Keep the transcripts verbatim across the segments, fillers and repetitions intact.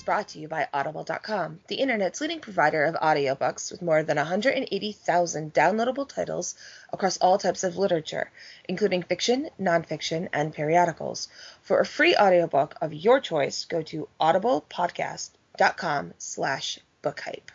brought to you by Audible dot com, the internet's leading provider of audiobooks with more than one hundred eighty thousand downloadable titles across all types of literature, including fiction, nonfiction, and periodicals. For a free audiobook of your choice, go to audiblepodcast dot com slash bookhype.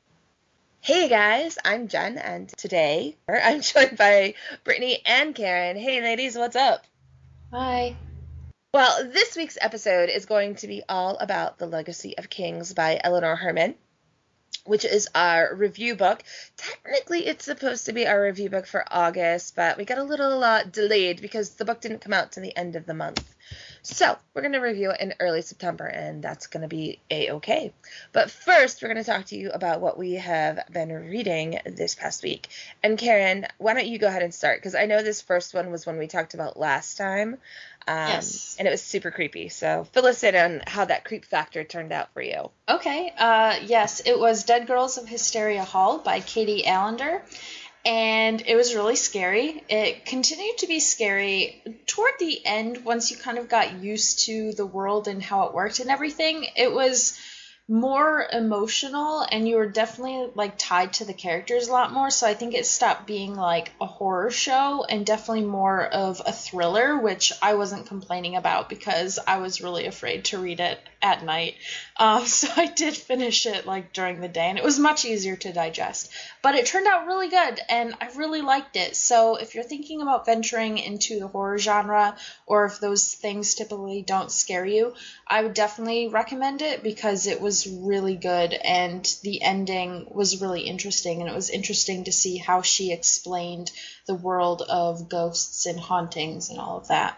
Hey guys, I'm Jen, and today I'm joined by Brittany and Karen. Hey ladies, what's up? Hi. Well, this week's episode is going to be all about The Legacy of Kings by Eleanor Herman, which is our review book. Technically, it's supposed to be our review book for August, but we got a little uh, delayed because the book didn't come out to the end of the month. So we're going to review it in early September, and that's going to be A-okay. But first, we're going to talk to you about what we have been reading this past week. And Karen, why don't you go ahead and start? Because I know this first one was one we talked about last time. Um, yes. And it was super creepy. So fill us in on how that creep factor turned out for you. Okay. Uh, yes, it was Dead Girls of Hysteria Hall by Katie Allender. And it was really scary. It continued to be scary toward the end once you kind of got used to the world and how it worked and everything. It was more emotional, and you were definitely like tied to the characters a lot more, so I think it stopped being like a horror show and definitely more of a thriller, which I wasn't complaining about because I was really afraid to read it at night. Um, so I did finish it like during the day, and it was much easier to digest, but it turned out really good and I really liked it. So if you're thinking about venturing into the horror genre, or if those things typically don't scare you, I would definitely recommend it because it was really good and the ending was really interesting, and it was interesting to see how she explained the world of ghosts and hauntings and all of that.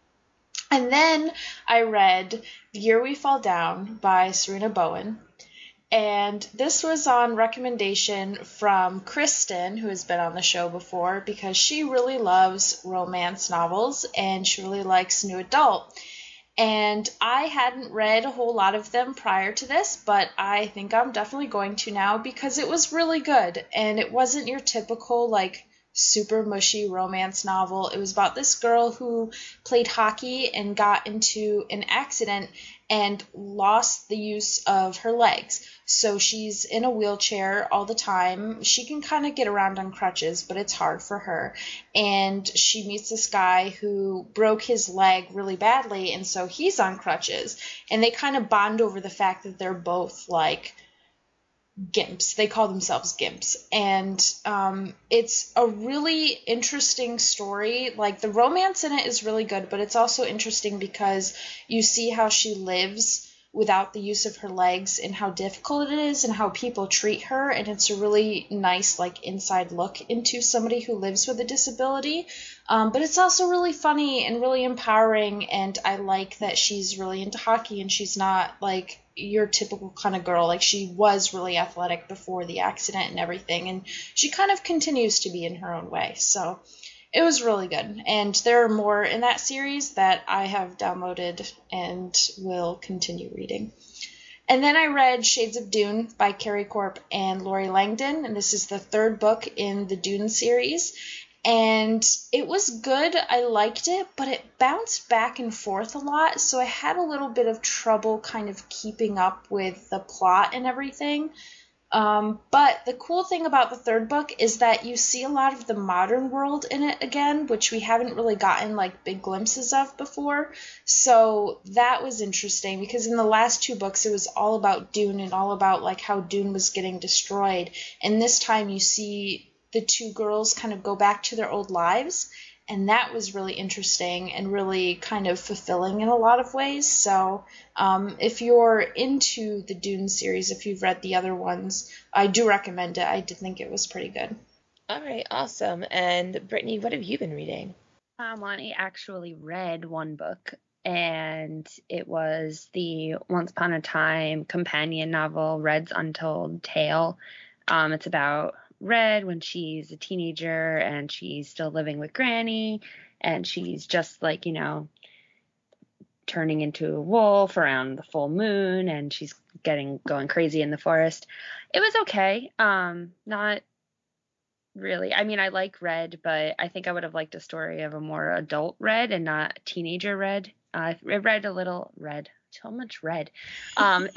And then I read The Year We Fall Down by Serena Bowen. And this was on recommendation from Kristen, who has been on the show before, because she really loves romance novels and she really likes new adult. And I hadn't read a whole lot of them prior to this, but I think I'm definitely going to now because it was really good. And it wasn't your typical, like, super mushy romance novel. It was about this girl who played hockey and got into an accident and lost the use of her legs. So she's in a wheelchair all the time. She can kind of get around on crutches, but it's hard for her. And she meets this guy who broke his leg really badly, and so he's on crutches. And they kind of bond over the fact that they're both like gimps. They call themselves gimps. And um, it's a really interesting story. Like, the romance in it is really good, but it's also interesting because you see how she lives without the use of her legs and how difficult it is and how people treat her. And it's a really nice, like, inside look into somebody who lives with a disability. Um, but it's also really funny and really empowering. And I like that she's really into hockey and she's not like your typical kind of girl. Like, she was really athletic before the accident and everything, and she kind of continues to be in her own way. So it was really good, and there are more in that series that I have downloaded and will continue reading. And then I read Shades of Dune by Carrie Corp and Lori Langdon, and this is the third book in the Dune series. And it was good. I liked it, but it bounced back and forth a lot, so I had a little bit of trouble kind of keeping up with the plot and everything. Um, but the cool thing about the third book is that you see a lot of the modern world in it again, which we haven't really gotten like big glimpses of before. So that was interesting because in the last two books it was all about Dune and all about like how Dune was getting destroyed. And this time you see the two girls kind of go back to their old lives, and that was really interesting and really kind of fulfilling in a lot of ways. So um, if you're into the Dune series, if you've read the other ones, I do recommend it. I did think it was pretty good. All right, awesome. And Brittany, what have you been reading? Um, well, I actually read one book, and it was the Once Upon a Time companion novel, Red's Untold Tale. Um, it's about Red when she's a teenager and she's still living with Granny, and she's just like, you know, turning into a wolf around the full moon, and she's getting going crazy in the forest. It was okay. Um, not really. I mean, I like Red, but I think I would have liked a story of a more adult Red and not teenager Red. Uh, I read a little Red. so much red. Um,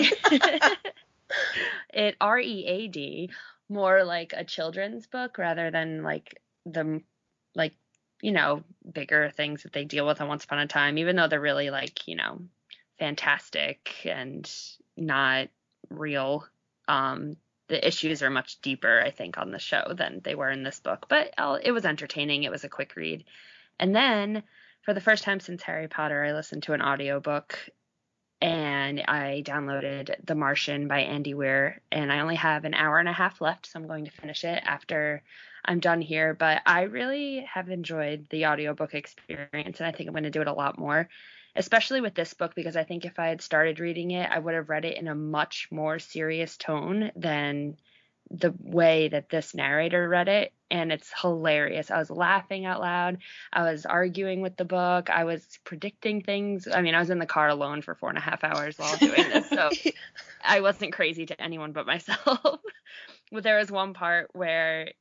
it R E A D, more like a children's book rather than like the like you know bigger things that they deal with on Once Upon a Time, even though they're really like you know fantastic and not real. Um, the issues are much deeper, I think, on the show than they were in this book, but uh, it was entertaining. It was a quick read. And then for the first time since Harry Potter, I listened to an audiobook, and I downloaded The Martian by Andy Weir, and I only have an hour and a half left, so I'm going to finish it after I'm done here. But I really have enjoyed the audiobook experience, and I think I'm going to do it a lot more, especially with this book, because I think if I had started reading it, I would have read it in a much more serious tone than the way that this narrator read it. And it's hilarious. I was laughing out loud. I was arguing with the book. I was predicting things. I mean, I was in the car alone for four and a half hours while doing this, so I wasn't crazy to anyone but myself. But there was one part where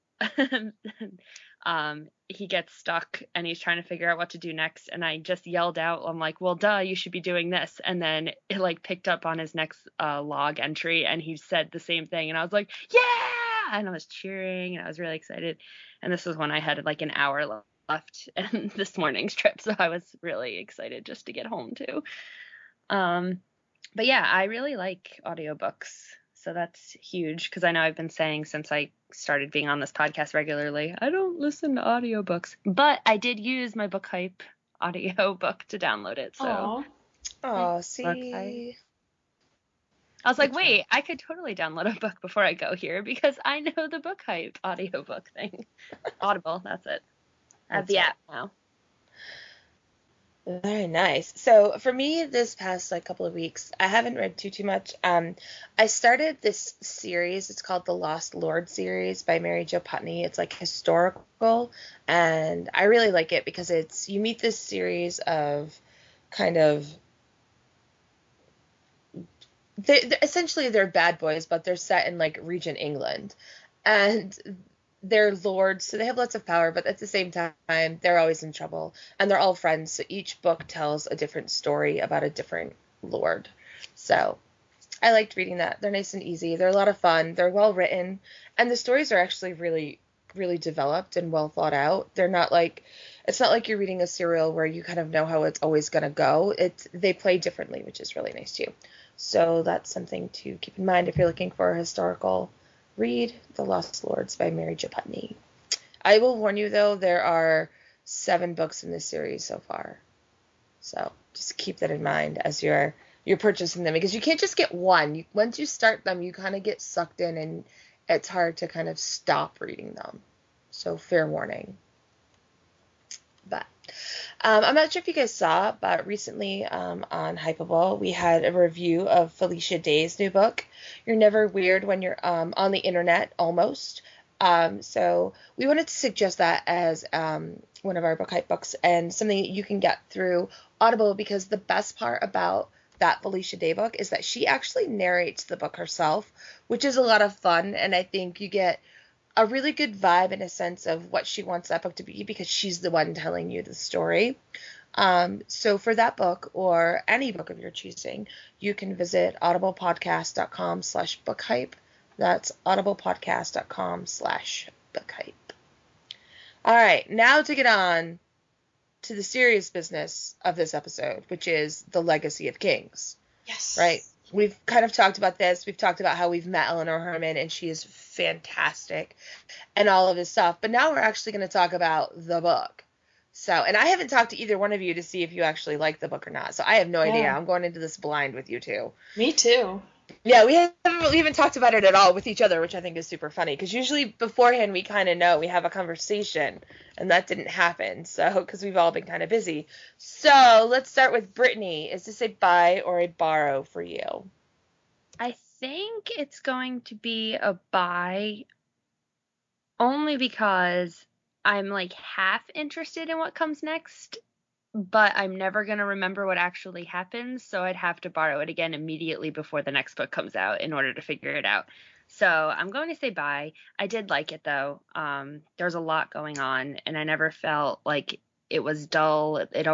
um, he gets stuck and he's trying to figure out what to do next. And I just yelled out, I'm like, well, duh, you should be doing this. And then it like picked up on his next uh, log entry, and he said the same thing. And I was like, yeah. And I was cheering and I was really excited. And this was when I had like an hour left in this morning's trip. So I was really excited just to get home too. Um, but yeah, I really like audiobooks. So that's huge, because I know I've been saying since I started being on this podcast regularly, I don't listen to audiobooks. But I did use my Book Hype audiobook to download it. So oh, see. I was like, wait, I could totally download a book before I go here because I know the Book Hype audiobook thing. Audible, that's it. I have the app now. Very nice. So for me, this past like couple of weeks, I haven't read too too much. Um, I started this series. It's called the Lost Lord series by Mary Jo Putney. It's like historical, and I really like it because it's you meet this series of kind of they're, they're, essentially they're bad boys, but they're set in like Regent England, and they're lords, so they have lots of power, but at the same time, they're always in trouble, and they're all friends, so each book tells a different story about a different lord. So I liked reading that. They're nice and easy. They're a lot of fun. They're well written, and the stories are actually really, really developed and well thought out. They're not like, it's not like you're reading a serial where you kind of know how it's always going to go. It's, they play differently, which is really nice too. So that's something to keep in mind if you're looking for a historical read. The Lost Lords by Mary Jo Putney. I will warn you, though, there are seven books in this series so far. So just keep that in mind as you're you're purchasing them, because you can't just get one. You, once you start them, you kind of get sucked in, and it's hard to kind of stop reading them. So fair warning. But um, I'm not sure if you guys saw, but recently um, on Hypable, we had a review of Felicia Day's new book, You're Never Weird When You're um, on the Internet, Almost. Um, so we wanted to suggest that as um, one of our Book Hype books, and something that you can get through Audible, because the best part about that Felicia Day book is that she actually narrates the book herself, which is a lot of fun, and I think you get a really good vibe and a sense of what she wants that book to be, because she's the one telling you the story. Um, so for that book, or any book of your choosing, you can visit audiblepodcast.com slash bookhype. That's audiblepodcast.com slash bookhype. All right, now to get on to the serious business of this episode, which is the Legacy of Kings. Yes. Right? We've kind of talked about this. We've talked about how we've met Eleanor Herman, and she is fantastic and all of this stuff. But now we're actually going to talk about the book. So, and I haven't talked to either one of you to see if you actually like the book or not. So I have no Yeah. idea. I'm going into this blind with you two. Me too. Yeah, we haven't, we haven't talked about it at all with each other, which I think is super funny, because usually beforehand we kind of know, we have a conversation, and that didn't happen, so, because we've all been kind of busy. So let's start with Brittany. Is this a buy or a borrow for you? I think it's going to be a buy, only because I'm like half interested in what comes next, but I'm never going to remember what actually happens, so I'd have to borrow it again immediately before the next book comes out in order to figure it out. So I'm going to say buy. I did like it, though. Um, there's a lot going on, and I never felt like it was dull. It always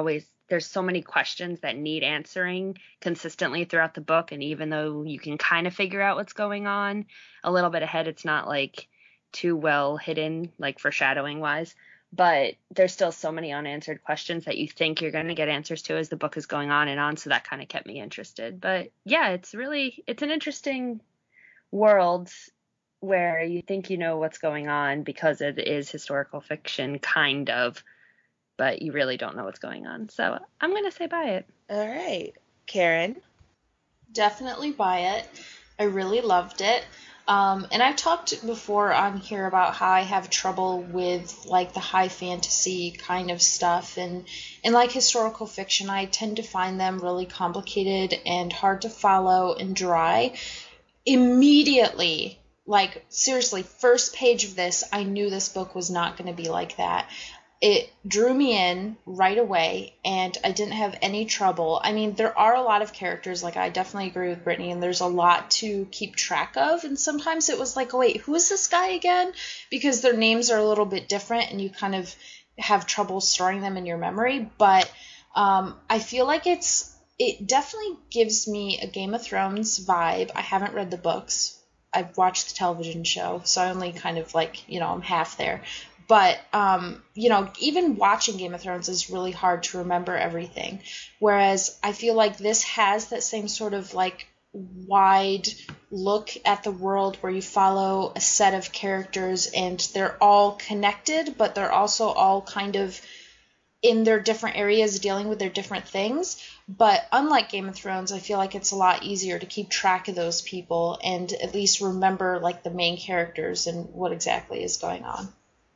there's so many questions that need answering consistently throughout the book. And even though you can kind of figure out what's going on a little bit ahead, it's not like too well hidden, like foreshadowing wise. But there's still so many unanswered questions that you think you're going to get answers to as the book is going on and on. So that kind of kept me interested. But yeah, it's really, it's an interesting world where you think you know what's going on because it is historical fiction, kind of, but you really don't know what's going on. So I'm going to say buy it. All right. Karen? Definitely buy it. I really loved it. Um, and I've talked before on here about how I have trouble with like the high fantasy kind of stuff, and and like historical fiction, I tend to find them really complicated and hard to follow and dry. Immediately, like seriously, first page of this, I knew this book was not going to be like that. It drew me in right away, and I didn't have any trouble. I mean, there are a lot of characters, like I definitely agree with Brittany, and there's a lot to keep track of, and sometimes it was like, oh wait, who is this guy again? Because their names are a little bit different, and you kind of have trouble storing them in your memory, but um, I feel like it's, it definitely gives me a Game of Thrones vibe. I haven't read the books. I've watched the television show, so I only kind of like, you know, I'm half there. But, um, you know, even watching Game of Thrones is really hard to remember everything. Whereas I feel like this has that same sort of like wide look at the world where you follow a set of characters and they're all connected, but they're also all kind of in their different areas dealing with their different things. But unlike Game of Thrones, I feel like it's a lot easier to keep track of those people and at least remember like the main characters and what exactly is going on.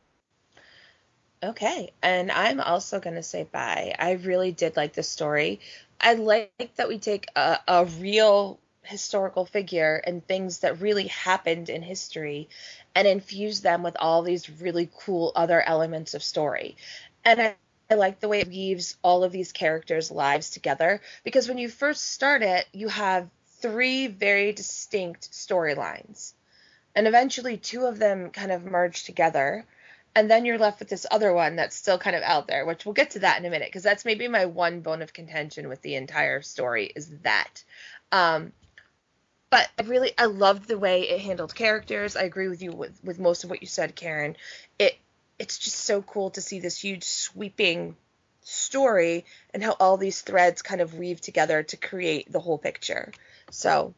Okay, and I'm also going to say bye. I really did like the story. I like that we take a, a real historical figure and things that really happened in history and infuse them with all these really cool other elements of story. And I, I like the way it weaves all of these characters' lives together, because when you first start it, you have three very distinct storylines, and eventually two of them kind of merge together. And then you're left with this other one that's still kind of out there, which we'll get to that in a minute, because that's maybe my one bone of contention with the entire story is that. Um, but I really, I loved the way it handled characters. I agree with you with, with most of what you said, Karen. It It's just so cool to see this huge sweeping story and how all these threads kind of weave together to create the whole picture. So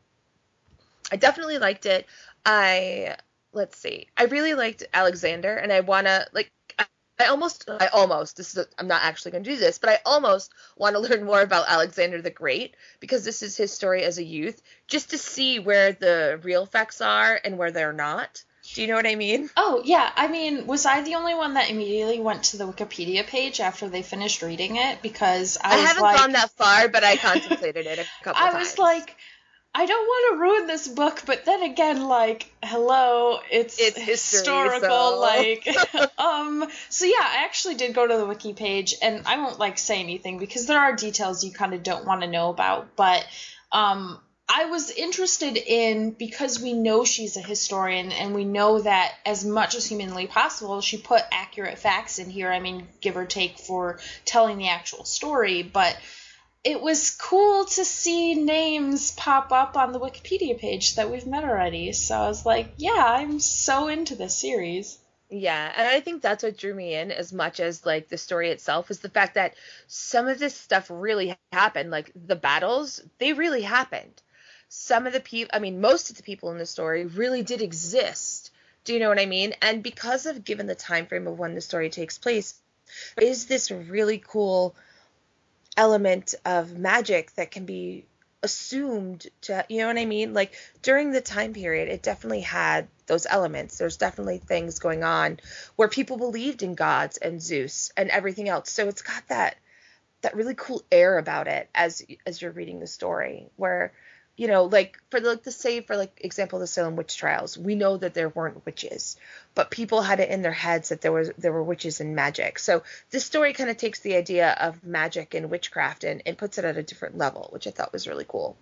I definitely liked it. I... Let's see. I really liked Alexander, and I want to, like, I, I almost, I almost, this is, a, I'm not actually going to do this, but I almost want to learn more about Alexander the Great, because this is his story as a youth, just to see where the real facts are and where they're not. Do you know what I mean? Oh, yeah. I mean, was I the only one that immediately went to the Wikipedia page after they finished reading it? Because I, I was haven't like, gone that far, but I contemplated it a couple I times. I was like, I don't want to ruin this book, but then again, like, hello, it's, It's history, historical, so- like, um, so yeah, I actually did go to the wiki page, and I won't, like, say anything, because there are details you kind of don't want to know about, but, um, I was interested in, because we know she's a historian, and we know that as much as humanly possible, she put accurate facts in here, I mean, give or take for telling the actual story, but it was cool to see names pop up on the Wikipedia page that we've met already. So I was like, yeah, I'm so into this series. Yeah, and I think that's what drew me in as much as, like, the story itself, is the fact that some of this stuff really happened. Like, the battles, they really happened. Some of the people, I mean, most of the people in the story really did exist. Do you know what I mean? And because of, given the time frame of when the story takes place, there is this really cool element of magic that can be assumed to, you know what I mean? Like, during the time period, it definitely had those elements. There's definitely things going on where people believed in gods and Zeus and everything else. So it's got that that really cool air about it as as you're reading the story, where, you know, like, for the, like the say for like example, the Salem witch trials, we know that there weren't witches, but people had it in their heads that there was there were witches and magic. So this story kind of takes the idea of magic and witchcraft and, and puts it at a different level, which I thought was really cool.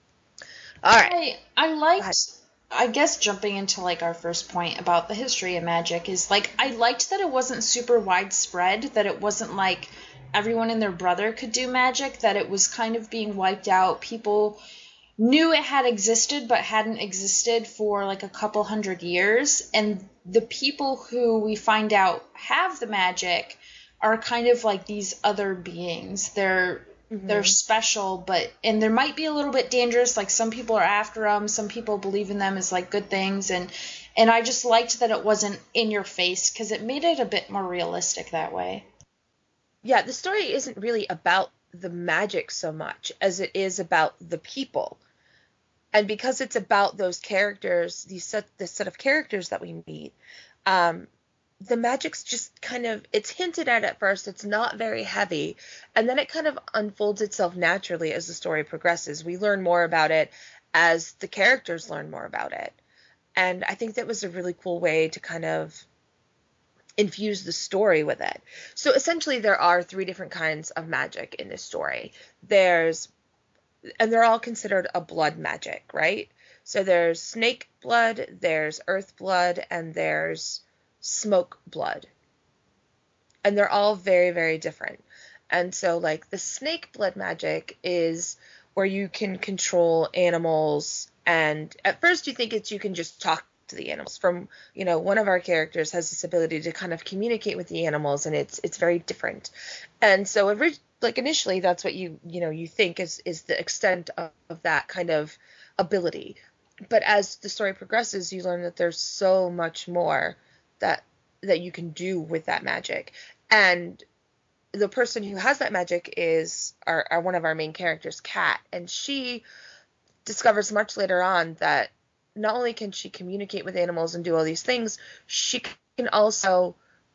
All right. I, I liked, I guess jumping into like our first point about the history of magic is like, I liked that it wasn't super widespread, that it wasn't like everyone and their brother could do magic, that it was kind of being wiped out. People knew it had existed but hadn't existed for like a couple hundred years, and the people who we find out have the magic are kind of like these other beings. They're mm-hmm. they're special, but and they might be a little bit dangerous. Like some people are after them, some people believe in them as like good things, and and I just liked that it wasn't in your face because it made it a bit more realistic that way. Yeah, the story isn't really about the magic so much as it is about the people. And because it's about those characters, these set, this set of characters that we meet, um, the magic's just kind of, it's hinted at at first, it's not very heavy, and then it kind of unfolds itself naturally as the story progresses. We learn more about it as the characters learn more about it. And I think that was a really cool way to kind of infuse the story with it. So essentially there are three different kinds of magic in this story. There's And they're all considered a blood magic, right? So there's snake blood, there's earth blood, and there's smoke blood. And they're all very, very different. And so, like, the snake blood magic is where you can control animals. And at first you think it's you can just talk to the animals. From, you know, one of our characters has this ability to kind of communicate with the animals, and it's it's very different. And so originally, like initially that's what you you know you think is is the extent of, of that kind of ability, but as the story progresses you learn that there's so much more that that you can do with that magic. And the person who has that magic is our, our one of our main characters, Kat, and she discovers much later on that not only can she communicate with animals and do all these things, she can also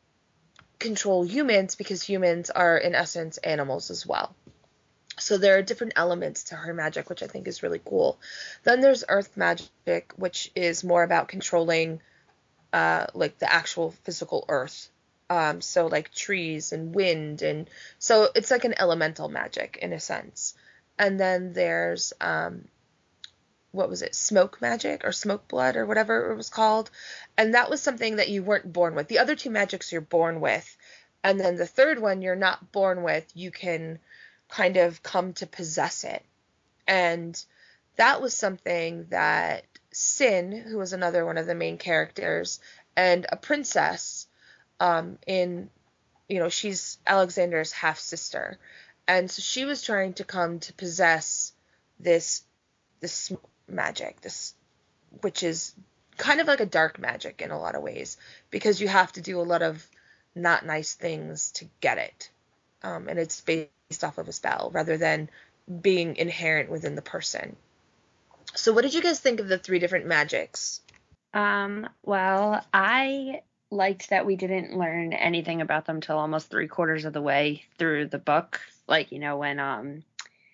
control humans, because humans are in essence animals as well. So there are different elements to her magic, which I think is really cool. Then there's earth magic, which is more about controlling uh, like the actual physical earth. Um, so like trees and wind, and so it's like an elemental magic in a sense. And then there's um, what was it, smoke magic or smoke blood or whatever it was called. And that was something that you weren't born with. The other two magics you're born with. And then the third one you're not born with. You can kind of come to possess it. And that was something that Sin, who was another one of the main characters, and a princess um, in, you know, she's Alexander's half-sister. And so she was trying to come to possess this, this magic, this, which is kind of like a dark magic in a lot of ways, because you have to do a lot of not nice things to get it. Um, and it's based off of a spell rather than being inherent within the person. So what did you guys think of the three different magics? Um, well, I liked that we didn't learn anything about them till almost three quarters of the way through the book. Like, you know, when um,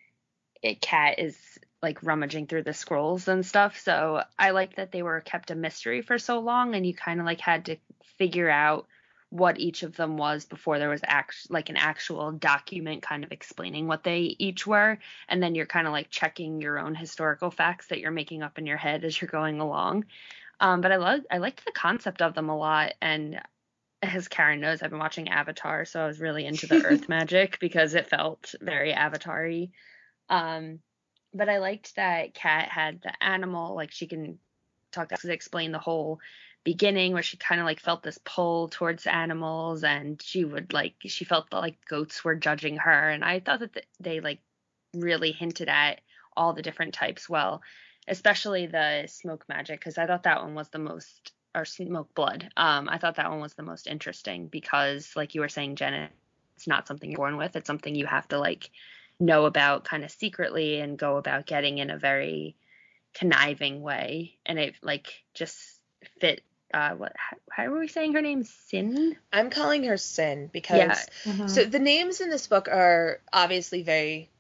it, Kat is like rummaging through the scrolls and stuff. So I liked that they were kept a mystery for so long, and you kind of like had to figure out what each of them was before there was act- like an actual document kind of explaining what they each were. And then you're kind of like checking your own historical facts that you're making up in your head as you're going along. Um, but I loved, I liked the concept of them a lot. And as Karen knows, I've been watching Avatar, so I was really into the earth magic because it felt very Avatar-y. Um, but I liked that Kat had the animal, like she can talk to explain the whole beginning where she kind of like felt this pull towards animals, and she would like she felt that like goats were judging her, and I thought that th- they like really hinted at all the different types well, especially the smoke magic, because I thought that one was the most, or smoke blood. um I thought that one was the most interesting because, like you were saying, Jen, it's not something you're born with. It's something you have to like know about kind of secretly and go about getting in a very conniving way, and it like just fit. Uh, what? How, how are we saying her name? Sin? I'm calling her Sin because Yeah. Mm-hmm. so the names in this book are obviously very,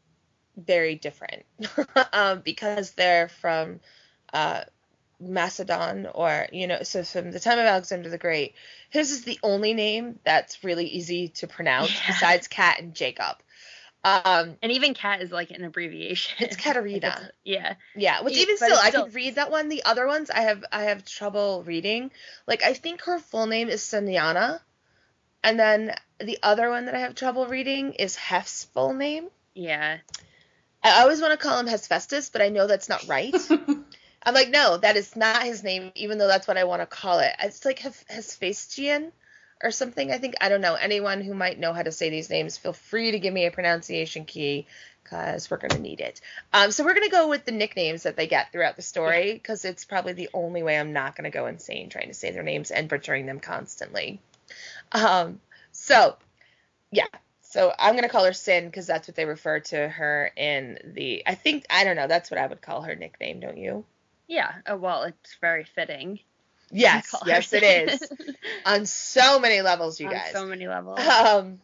very different um, because they're from uh, Macedon, or you know, so from the time of Alexander the Great. His is the only name that's really easy to pronounce Yeah. besides Kat and Jacob. Um, And even Kat is like an abbreviation. it's Katerina. Like, yeah. Yeah, which Yeah, even but still, it's I still- can read that one. The other ones, I have I have trouble reading. Like, I think her full name is Sanyana, And then the other one that I have trouble reading is Hef's full name. Yeah. I always want to call him Hephaestus, but I know that's not right. I'm like, no, that is not his name, even though that's what I want to call it. It's like Heph- Hephaestion or something, I think. I don't know. Anyone who might know how to say these names, feel free to give me a pronunciation key, because we're going to need it. Um, so we're going to go with the nicknames that they get throughout the story, because it's probably the only way I'm not going to go insane trying to say their names and butchering them constantly. Um, so, yeah. So I'm going to call her Sin, because that's what they refer to her in the, I think, I don't know, that's what I would call her nickname, don't you? Yeah. Oh, well, it's very fitting. Yes, yes, it is. On so many levels, you On guys. so many levels. Um,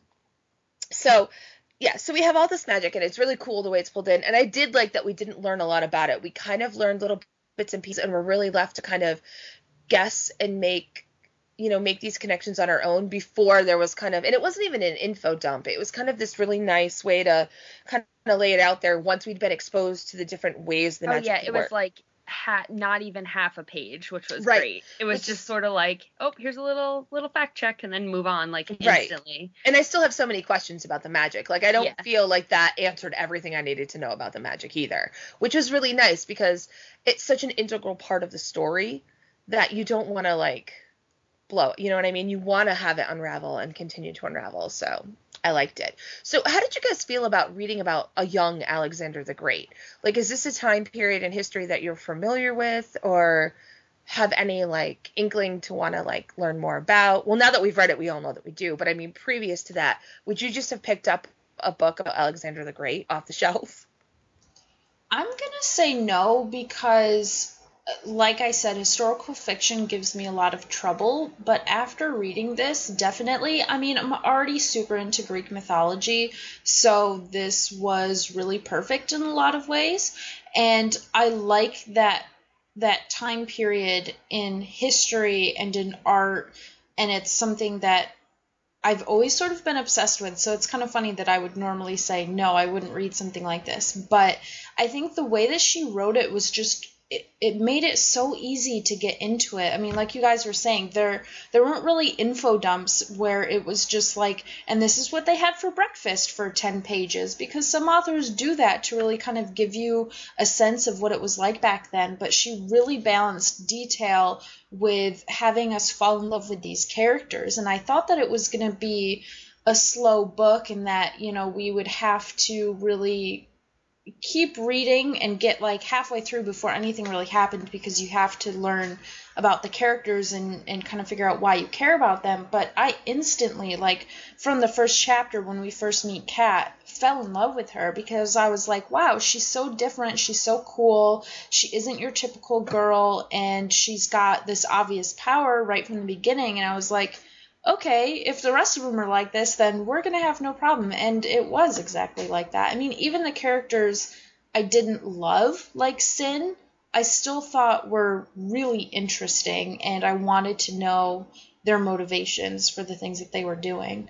so, yeah, so we have all this magic, and it's really cool the way it's pulled in. And I did like that we didn't learn a lot about it. We kind of learned little bits and pieces, and we're really left to kind of guess and make, you know, make these connections on our own before there was kind of, and it wasn't even an info dump. It was kind of this really nice way to kind of lay it out there once we'd been exposed to the different ways the oh, magic yeah, could it work. was like ha- not even half a page, which was Right. great. It was Which- just sort of like, oh, here's a little little fact check, and then move on, like, Right. instantly. And I still have so many questions about the magic. Like, I don't Yeah. feel like that answered everything I needed to know about the magic either, which was really nice because it's such an integral part of the story that you don't want to, like, blow it. You know what I mean? You want to have it unravel and continue to unravel. So I liked it. So how did you guys feel about reading about a young Alexander the Great? Like, is this a time period in history that you're familiar with, or have any, like, inkling to want to, like, learn more about? Well, now that we've read it, we all know that we do. But I mean, previous to that, would you just have picked up a book about Alexander the Great off the shelf? I'm going to say no because, like I said, historical fiction gives me a lot of trouble, but after reading this, definitely, I mean, I'm already super into Greek mythology, so this was really perfect in a lot of ways, and I like that that time period in history and in art, and it's something that I've always sort of been obsessed with, so it's kind of funny that I would normally say, no, I wouldn't read something like this, but I think the way that she wrote it was just, it, it made it so easy to get into it. I mean, like you guys were saying, there there weren't really info dumps where it was just like, and this is what they had for breakfast for ten pages, because some authors do that to really kind of give you a sense of what it was like back then, but she really balanced detail with having us fall in love with these characters, and I thought that it was going to be a slow book and that, you know, we would have to really keep reading and get like halfway through before anything really happened, because you have to learn about the characters and, and kind of figure out why you care about them. But I instantly, like from the first chapter when we first meet Kat, fell in love with her, because I was like, wow, she's so different, she's so cool, she isn't your typical girl, and she's got this obvious power right from the beginning. And I was like, okay, if the rest of them are like this, then we're going to have no problem. And it was exactly like that. I mean, even the characters I didn't love, like Sin, I still thought were really interesting, and I wanted to know their motivations for the things that they were doing.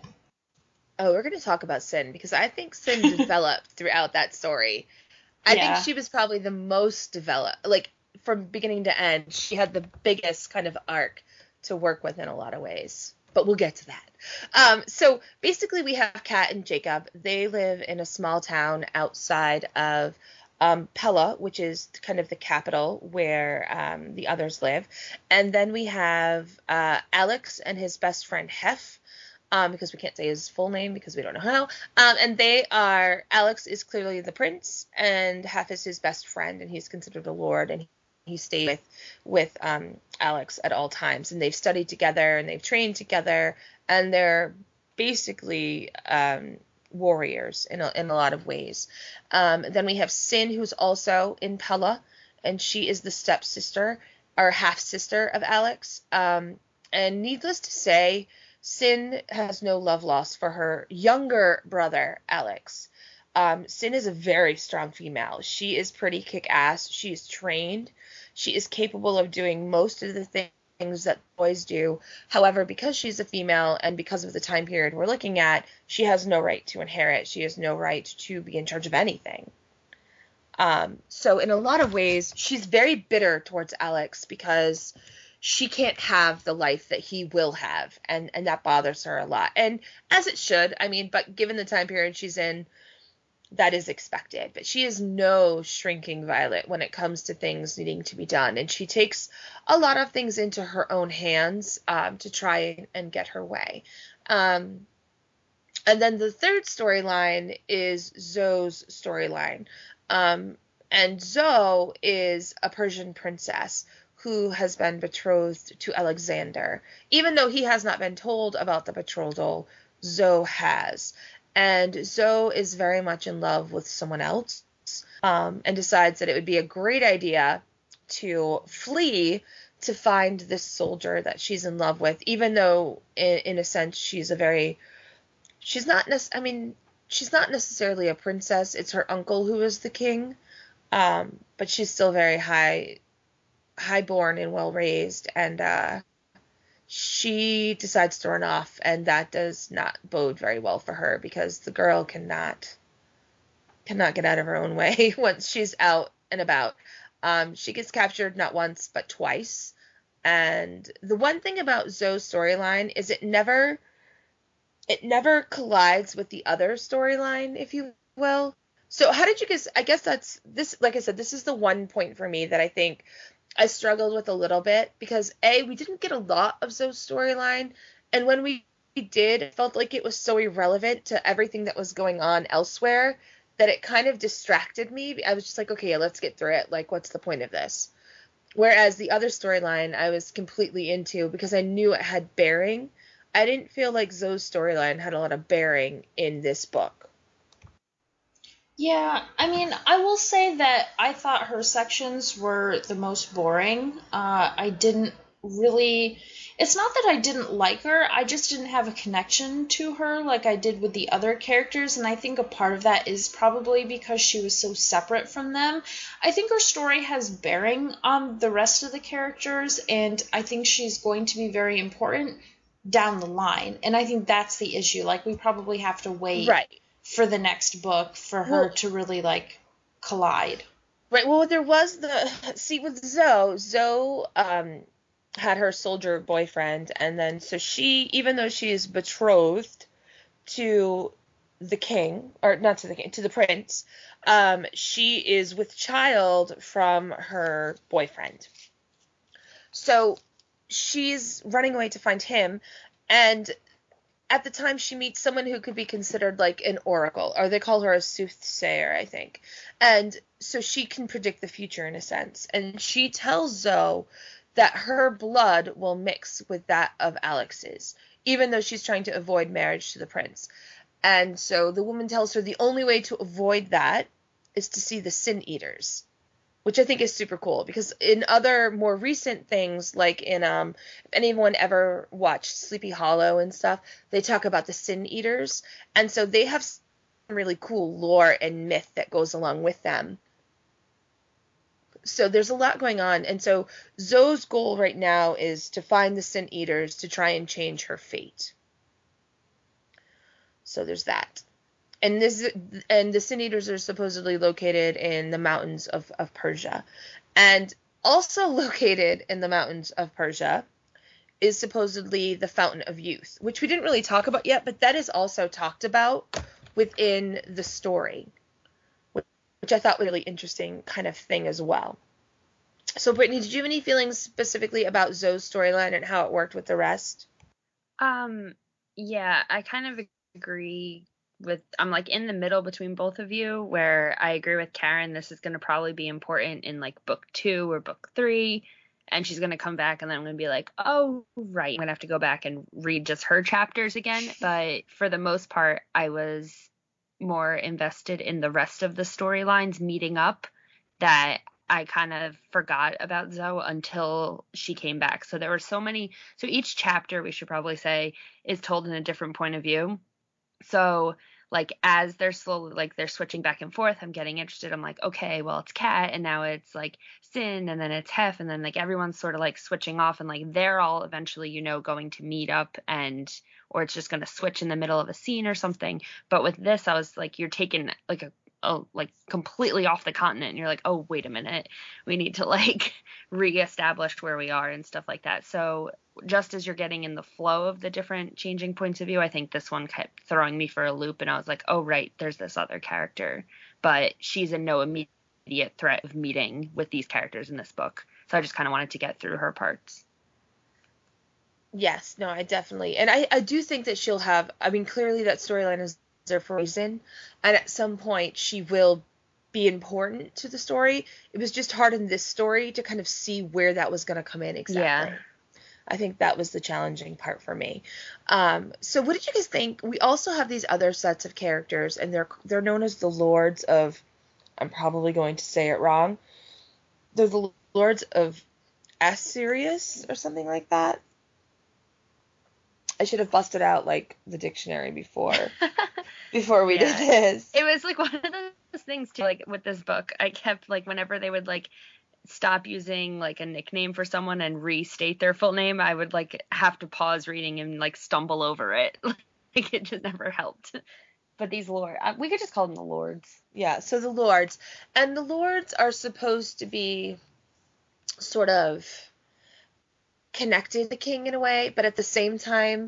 Oh, we're going to talk about Sin, because I think Sin developed throughout that story. I Yeah. think she was probably the most developed, like, from beginning to end, she had the biggest kind of arc to work with in a lot of ways. But we'll get to that. Um, so basically we have Kat and Jacob. They live in a small town outside of um, Pella, which is kind of the capital where um, the others live. And then we have uh, Alex and his best friend Hef, um, because we can't say his full name because we don't know how. Um, and they are, Alex is clearly the prince, and Hef is his best friend, and he's considered a lord, and he stayed with with um, Alex at all times, and they've studied together and they've trained together, and they're basically um, warriors in a, in a lot of ways. Um, then we have Sin, who's also in Pella, and she is the stepsister or half sister of Alex. Um, and needless to say, Sin has no love lost for her younger brother Alex. Um, Sin is a very strong female. She is pretty kick-ass. She is trained. She is capable of doing most of the things that boys do. However, because she's a female and because of the time period we're looking at, she has no right to inherit. She has no right to be in charge of anything. Um, so in a lot of ways, she's very bitter towards Alex because she can't have the life that he will have, and and that bothers her a lot, and as it should. I mean, but given the time period she's in, that is expected. But she is no shrinking violet when it comes to things needing to be done, and she takes a lot of things into her own hands um, to try and get her way. Um, and then the third storyline is Zoe's storyline. Um, and Zoe is a Persian princess who has been betrothed to Alexander. Even though he has not been told about the betrothal, Zoe has. And Zoe is very much in love with someone else, um, and decides that it would be a great idea to flee to find this soldier that she's in love with, even though in, in a sense she's a very, she's not, nec- I mean, she's not necessarily a princess. It's her uncle who is the king, um, but she's still very high, high-born and well-raised, and uh, she decides to run off, and that does not bode very well for her, because the girl cannot cannot get out of her own way once she's out and about. Um, she gets captured not once but twice, and the one thing about Zoe's storyline is it never it never collides with the other storyline, if you will. So how did you guys? I guess that's this. Like I said, this is the one point for me that I think I struggled with a little bit, because A, we didn't get a lot of Zoe's storyline, and when we did, it felt like it was so irrelevant to everything that was going on elsewhere that it kind of distracted me. I was just like, okay, let's get through it. Like, what's the point of this? Whereas the other storyline I was completely into because I knew it had bearing. I didn't feel like Zoe's storyline had a lot of bearing in this book. Yeah, I mean, I will say that I thought her sections were the most boring. Uh, I didn't really. It's not that I didn't like her, I just didn't have a connection to her like I did with the other characters, and I think a part of that is probably because she was so separate from them. I think her story has bearing on the rest of the characters, and I think she's going to be very important down the line, and I think that's the issue. Like, we probably have to wait. Right. For the next book for her well, to really like collide. Right. Well, there was the see with Zoe. Zoe um had her soldier boyfriend, and then so she, even though she is betrothed to the king, or not to the king, to the prince, um, she is with child from her boyfriend. So she's running away to find him, and at the time she meets someone who could be considered like an oracle, or they call her a soothsayer, I think. And so she can predict the future in a sense. And she tells Zoe that her blood will mix with that of Alex's, even though she's trying to avoid marriage to the prince. And so the woman tells her the only way to avoid that is to see the Sin Eaters, which I think is super cool, because in other more recent things, like in, um, if anyone ever watched Sleepy Hollow and stuff, they talk about the Sin Eaters, and so they have some really cool lore and myth that goes along with them. So there's a lot going on, and so Zoe's goal right now is to find the Sin Eaters to try and change her fate. So there's that. And this and the Sin Eaters are supposedly located in the mountains of, of Persia. And also located in the mountains of Persia is supposedly the Fountain of Youth, which we didn't really talk about yet, but that is also talked about within the story, which I thought was a really interesting kind of thing as well. So, Brittany, did you have any feelings specifically about Zoe's storyline and how it worked with the rest? Um, yeah, I kind of agree with, I'm like in the middle between both of you, where I agree with Karen, this is going to probably be important in like book two or book three, and she's going to come back and then I'm going to be like, oh, right, I'm going to have to go back and read just her chapters again. But for the most part, I was more invested in the rest of the storylines meeting up, that I kind of forgot about Zoe until she came back. So there were so many, so each chapter, we should probably say, is told in a different point of view. So like as they're slowly, like they're switching back and forth, I'm getting interested. I'm like, okay, well, it's Cat, and now it's like Sin, and then it's Hef, and then like everyone's sort of like switching off, and like they're all eventually, you know, going to meet up, and or it's just going to switch in the middle of a scene or something. But with this, I was like, you're taking like a oh, like completely off the continent, and you're like, oh, wait a minute, we need to like reestablish where we are and stuff like that. So just as you're getting in the flow of the different changing points of view, I think this one kept throwing me for a loop, and I was like, oh, right, there's this other character, but she's in no immediate threat of meeting with these characters in this book. So I just kind of wanted to get through her parts. Yes, no, I definitely, and I, I do think that she'll have, I mean, clearly that storyline is there for a reason, and at some point she will be important to the story. It was just hard in this story to kind of see where that was going to come in exactly. Yeah. I think that was the challenging part for me. Um, so what did you guys think? We also have these other sets of characters, and they're they're known as the Lords of, I'm probably going to say it wrong, they're the Lords of Assyrius or something like that. I should have busted out like the dictionary before before we Yeah. did this. It was like one of those things too, like with this book, I kept like whenever they would like stop using like a nickname for someone and restate their full name, I would like have to pause reading and like stumble over it. Like it just never helped. But these lords, we could just call them the Lords. Yeah, so the Lords. And the Lords are supposed to be sort of connected to the king in a way, but at the same time,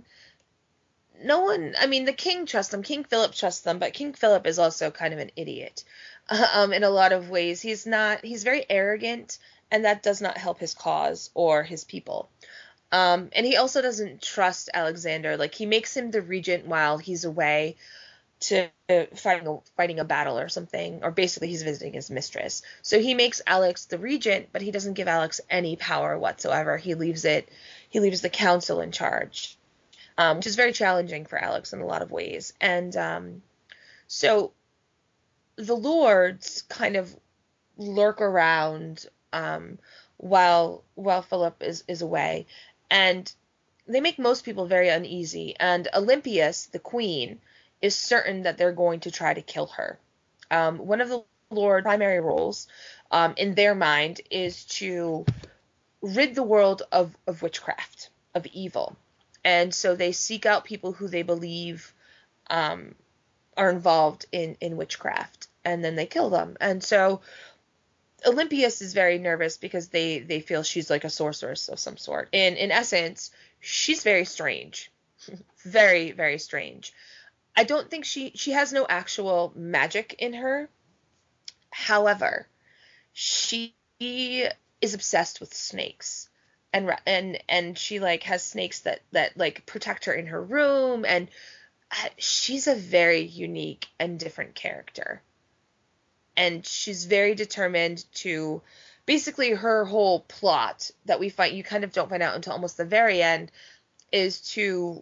no one, I mean, the king trusts them, King Philip trusts them, but King Philip is also kind of an idiot um, in a lot of ways. He's not, he's very arrogant, and that does not help his cause or his people. Um, and he also doesn't trust Alexander. Like, he makes him the regent while he's away to fighting a, fighting a battle or something, or basically he's visiting his mistress. So he makes Alex the regent, but he doesn't give Alex any power whatsoever. He leaves it, he leaves the council in charge, um, which is very challenging for Alex in a lot of ways. And um, so the Lords kind of lurk around um, while while Philip is, is away, and they make most people very uneasy. And Olympias, the queen, is certain that they're going to try to kill her. Um, one of the Lord's primary roles um, in their mind is to rid the world of, of witchcraft, of evil. And so they seek out people who they believe um, are involved in, in witchcraft, and then they kill them. And so Olympias is very nervous because they, they feel she's like a sorceress of some sort. And in essence, she's very strange. very, very strange. I don't think she, she has no actual magic in her. However, she is obsessed with snakes, and and and she like has snakes that that like protect her in her room, and she's a very unique and different character. And she's very determined to, basically her whole plot that we find, you kind of don't find out until almost the very end, is to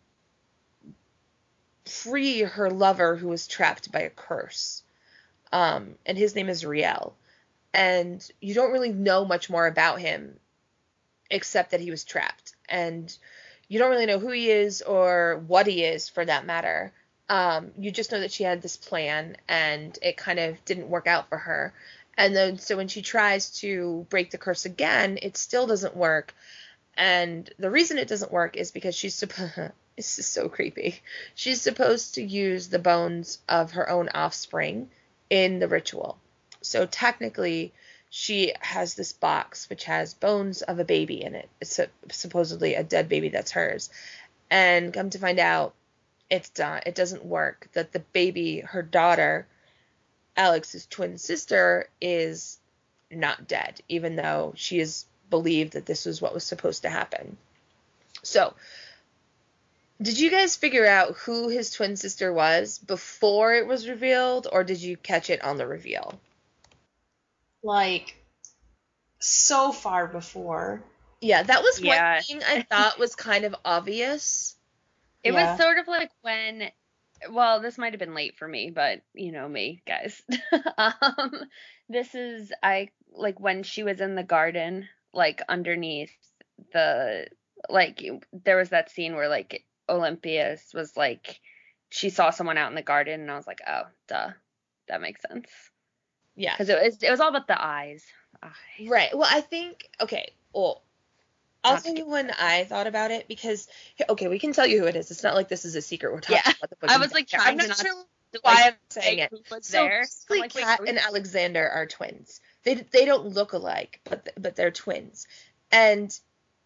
free her lover who was trapped by a curse. Um, and his name is Riel. And you don't really know much more about him except that he was trapped. And you don't really know who he is or what he is, for that matter. Um, you just know that she had this plan and it kind of didn't work out for her. And then so when she tries to break the curse again, it still doesn't work. And the reason it doesn't work is because she's supposed this is so creepy. She's supposed to use the bones of her own offspring in the ritual. So technically, she has this box which has bones of a baby in it. It's a, supposedly a dead baby that's hers. And come to find out, it's done. It doesn't work. That the baby, her daughter, Alex's twin sister, is not dead, even though she is believed that this was what was supposed to happen. So, did you guys figure out who his twin sister was before it was revealed, or did you catch it on the reveal? Like, so far before. Yeah, that was Yeah. one thing I thought was kind of obvious. It Yeah. was sort of like when, well, this might have been late for me, but you know me, guys. um, this is, I, like when she was in the garden, like underneath the, like, there was that scene where like Olympias was like, she saw someone out in the garden, and I was like, oh, duh, that makes sense. Yeah. Because it was, it was all about the eyes. eyes. Right. Well, I think, okay, well, I'll Not to tell you get- when I thought about it, because, okay, we can tell you who it is. It's not like this is a secret. We're talking Yeah. about the book. I in was like depth. trying I'm to not not sure why like, I'm saying it. who was So there. I'm basically, like, wait, Kat are we- and Alexander are twins. They they don't look alike, but but they're twins. And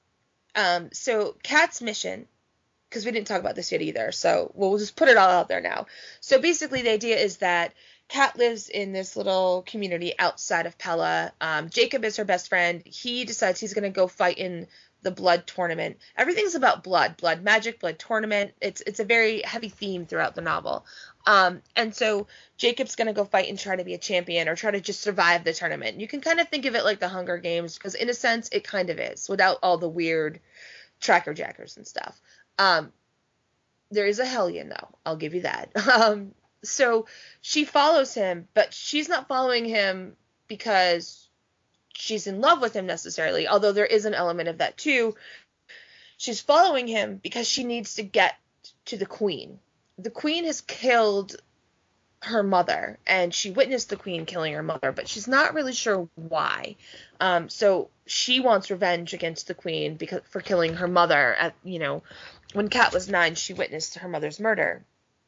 um, so Kat's mission, because we didn't talk about this yet either, so we'll just put it all out there now. So basically, the idea is that Kat lives in this little community outside of Pella. Um, Jacob is her best friend. He decides he's going to go fight in the blood tournament. Everything's about blood, blood magic, blood tournament. It's it's a very heavy theme throughout the novel. Um, and so Jacob's going to go fight and try to be a champion or try to just survive the tournament. You can kind of think of it like the Hunger Games, because in a sense it kind of is, without all the weird tracker jackers and stuff. Um, there is a Hellion, though. I'll give you that. Um, so she follows him, but she's not following him because she's in love with him necessarily, although there is an element of that too. She's following him because she needs to get to the queen. The queen has killed her mother, and she witnessed the queen killing her mother, but she's not really sure why. Um, so she wants revenge against the queen because for killing her mother. At you know, when Kat was nine, she witnessed her mother's murder.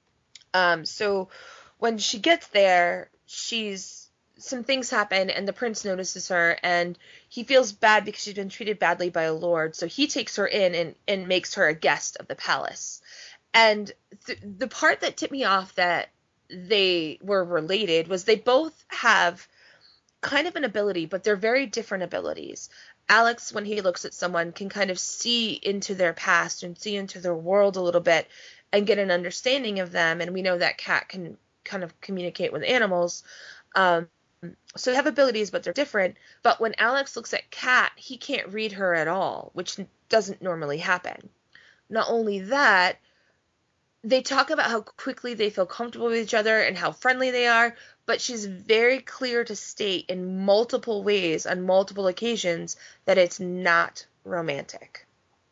Um, so when she gets there, she's some things happen, and the prince notices her, and he feels bad because she's been treated badly by a lord. So he takes her in and and makes her a guest of the palace. And th- the part that tipped me off that they were related was they both have kind of an ability, but they're very different abilities. Alex, when he looks at someone, can kind of see into their past and see into their world a little bit and get an understanding of them. And we know that Kat can kind of communicate with animals. Um, so they have abilities, but they're different. But when Alex looks at Kat, he can't read her at all, which doesn't normally happen. Not only that, they talk about how quickly they feel comfortable with each other and how friendly they are, but she's very clear to state in multiple ways on multiple occasions that it's not romantic.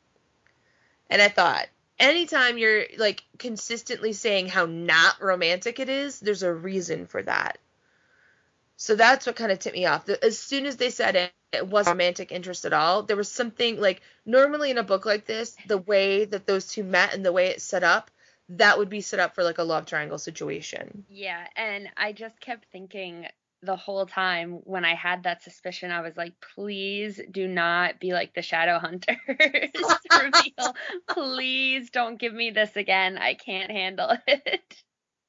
And I thought, anytime you're like consistently saying how not romantic it is, there's a reason for that. So that's what kind of tipped me off. As soon as they said it, it wasn't romantic interest at all, there was something like, normally in a book like this, the way that those two met and the way it's set up, that would be set up for like a love triangle situation. Yeah, and I just kept thinking the whole time when I had that suspicion, I was like, please do not be like the Shadowhunters reveal. Please don't give me this again. I can't handle it.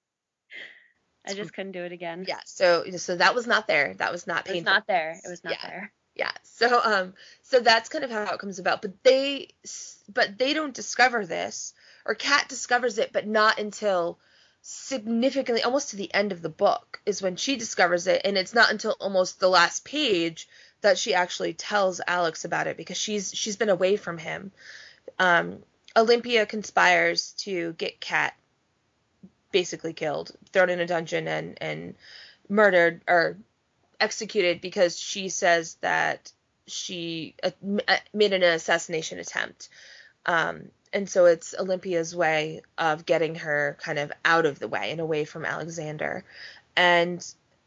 I just couldn't do it again. Yeah, so so that was not there. That was not painful. It was not there. It was not yeah. there. Yeah. So um so that's kind of how it comes about. But they but they don't discover this, or Kat discovers it, but not until significantly almost to the end of the book is when she discovers it, and it's not until almost the last page that she actually tells Alex about it, because she's she's been away from him. Um Olympia conspires to get Kat basically killed, thrown in a dungeon and and murdered or executed because she says that she uh, made an assassination attempt. Um, and so it's Olympia's way of getting her kind of out of the way and away from Alexander. And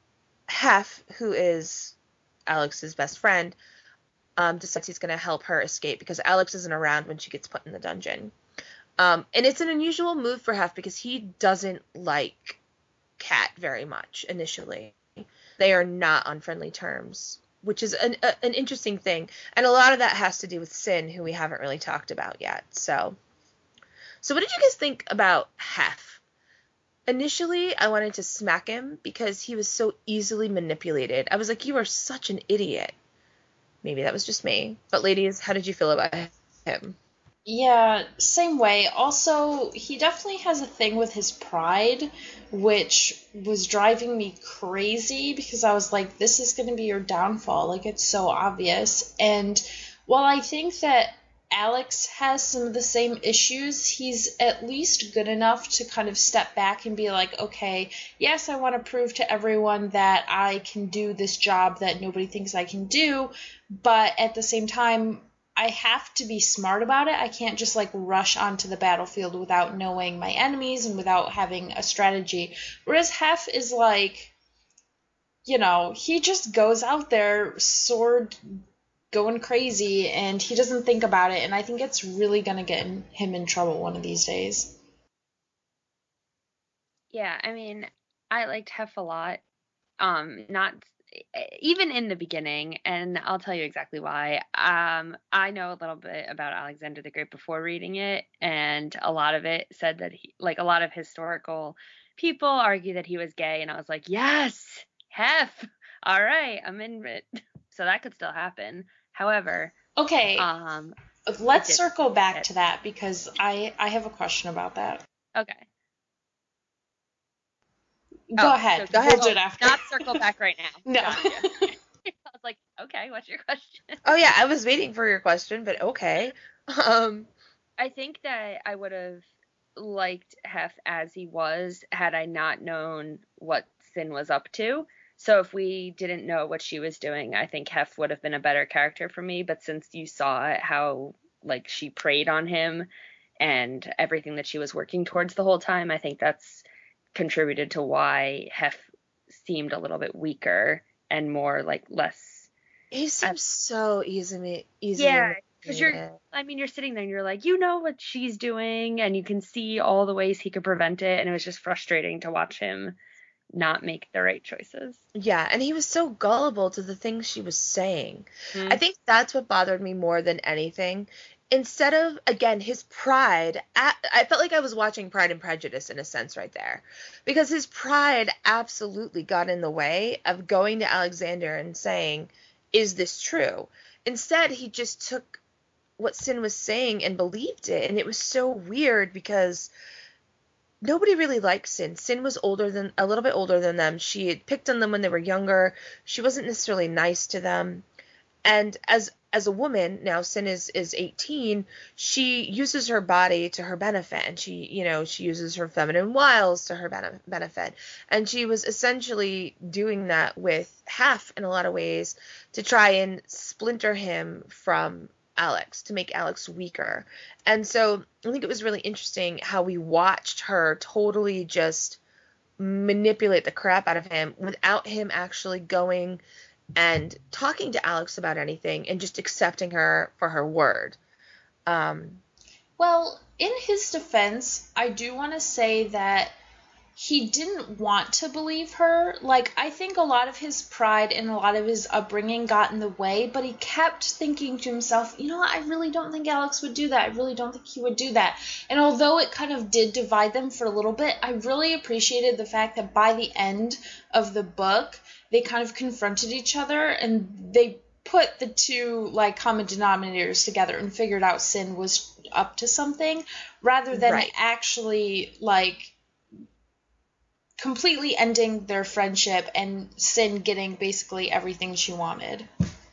Hef, who is Alex's best friend, um, decides he's going to help her escape because Alex isn't around when she gets put in the dungeon. Um, and it's an unusual move for Hef because he doesn't like Kat very much initially. They are not on friendly terms, which is an, a, an interesting thing. And a lot of that has to do with Sin, who we haven't really talked about yet. So, so what did you guys think about Hef? Initially, I wanted to smack him because he was so easily manipulated. I was like, you are such an idiot. Maybe that was just me. But ladies, how did you feel about him? Yeah, same way. Also, he definitely has a thing with his pride, which was driving me crazy because I was like, this is going to be your downfall. Like, it's so obvious. And while I think that Alex has some of the same issues, he's at least good enough to kind of step back and be like, okay, yes, I want to prove to everyone that I can do this job that nobody thinks I can do, but at the same time, I have to be smart about it. I can't just like rush onto the battlefield without knowing my enemies and without having a strategy. Whereas Hef is like, you know, he just goes out there sword going crazy and he doesn't think about it. And I think it's really going to get him in trouble one of these days. Yeah, I mean, I liked Hef a lot. Um, not even in the beginning, and I'll tell you exactly why. Um, I know a little bit about Alexander the Great before reading it, and a lot of it said that he, like a lot of historical people argue that he was gay, and I was like, yes, Hef, all right, I'm in it. So that could still happen. However, Okay, um, let's circle back it. to that because I I have a question about that. Okay. Go Oh, ahead. So go ahead. We'll do it after. Not circle back right now. No. Gotcha. I was like, okay, what's your question? Oh yeah, I was waiting for your question, but okay. Um, I think that I would have liked Hef as he was had I not known what Sin was up to. So if we didn't know what she was doing, I think Hef would have been a better character for me. But since you saw it, how like she preyed on him and everything that she was working towards the whole time, I think that's contributed to why Hef seemed a little bit weaker and more like less. he seems uh, so easy, easy. Yeah, because you're, I mean, you're sitting there and you're like, you know what she's doing, and you can see all the ways he could prevent it, and it was just frustrating to watch him not make the right choices. Yeah, and he was so gullible to the things she was saying. Mm-hmm. I think that's what bothered me more than anything. Instead of, again, his pride, I felt like I was watching Pride and Prejudice in a sense right there. Because his pride absolutely got in the way of going to Alexander and saying, is this true? Instead, he just took what Sin was saying and believed it. And it was so weird because nobody really liked Sin. Sin was older than, a little bit older than them. She had picked on them when they were younger. She wasn't necessarily nice to them. And as as a woman, now Sin is, is eighteen, she uses her body to her benefit. And she, you know, she uses her feminine wiles to her bene- benefit. And she was essentially doing that with Hef in a lot of ways to try and splinter him from Alex, to make Alex weaker. And so I think it was really interesting how we watched her totally just manipulate the crap out of him without him actually going and talking to Alex about anything and just accepting her for her word. Um, well, in his defense, I do want to say that he didn't want to believe her. Like, I think a lot of his pride and a lot of his upbringing got in the way, but he kept thinking to himself, you know what, I really don't think Alex would do that. I really don't think he would do that. And although it kind of did divide them for a little bit, I really appreciated the fact that by the end of the book, they kind of confronted each other and they put the two like common denominators together and figured out Sin was up to something rather than right. actually like completely ending their friendship and Sin getting basically everything she wanted.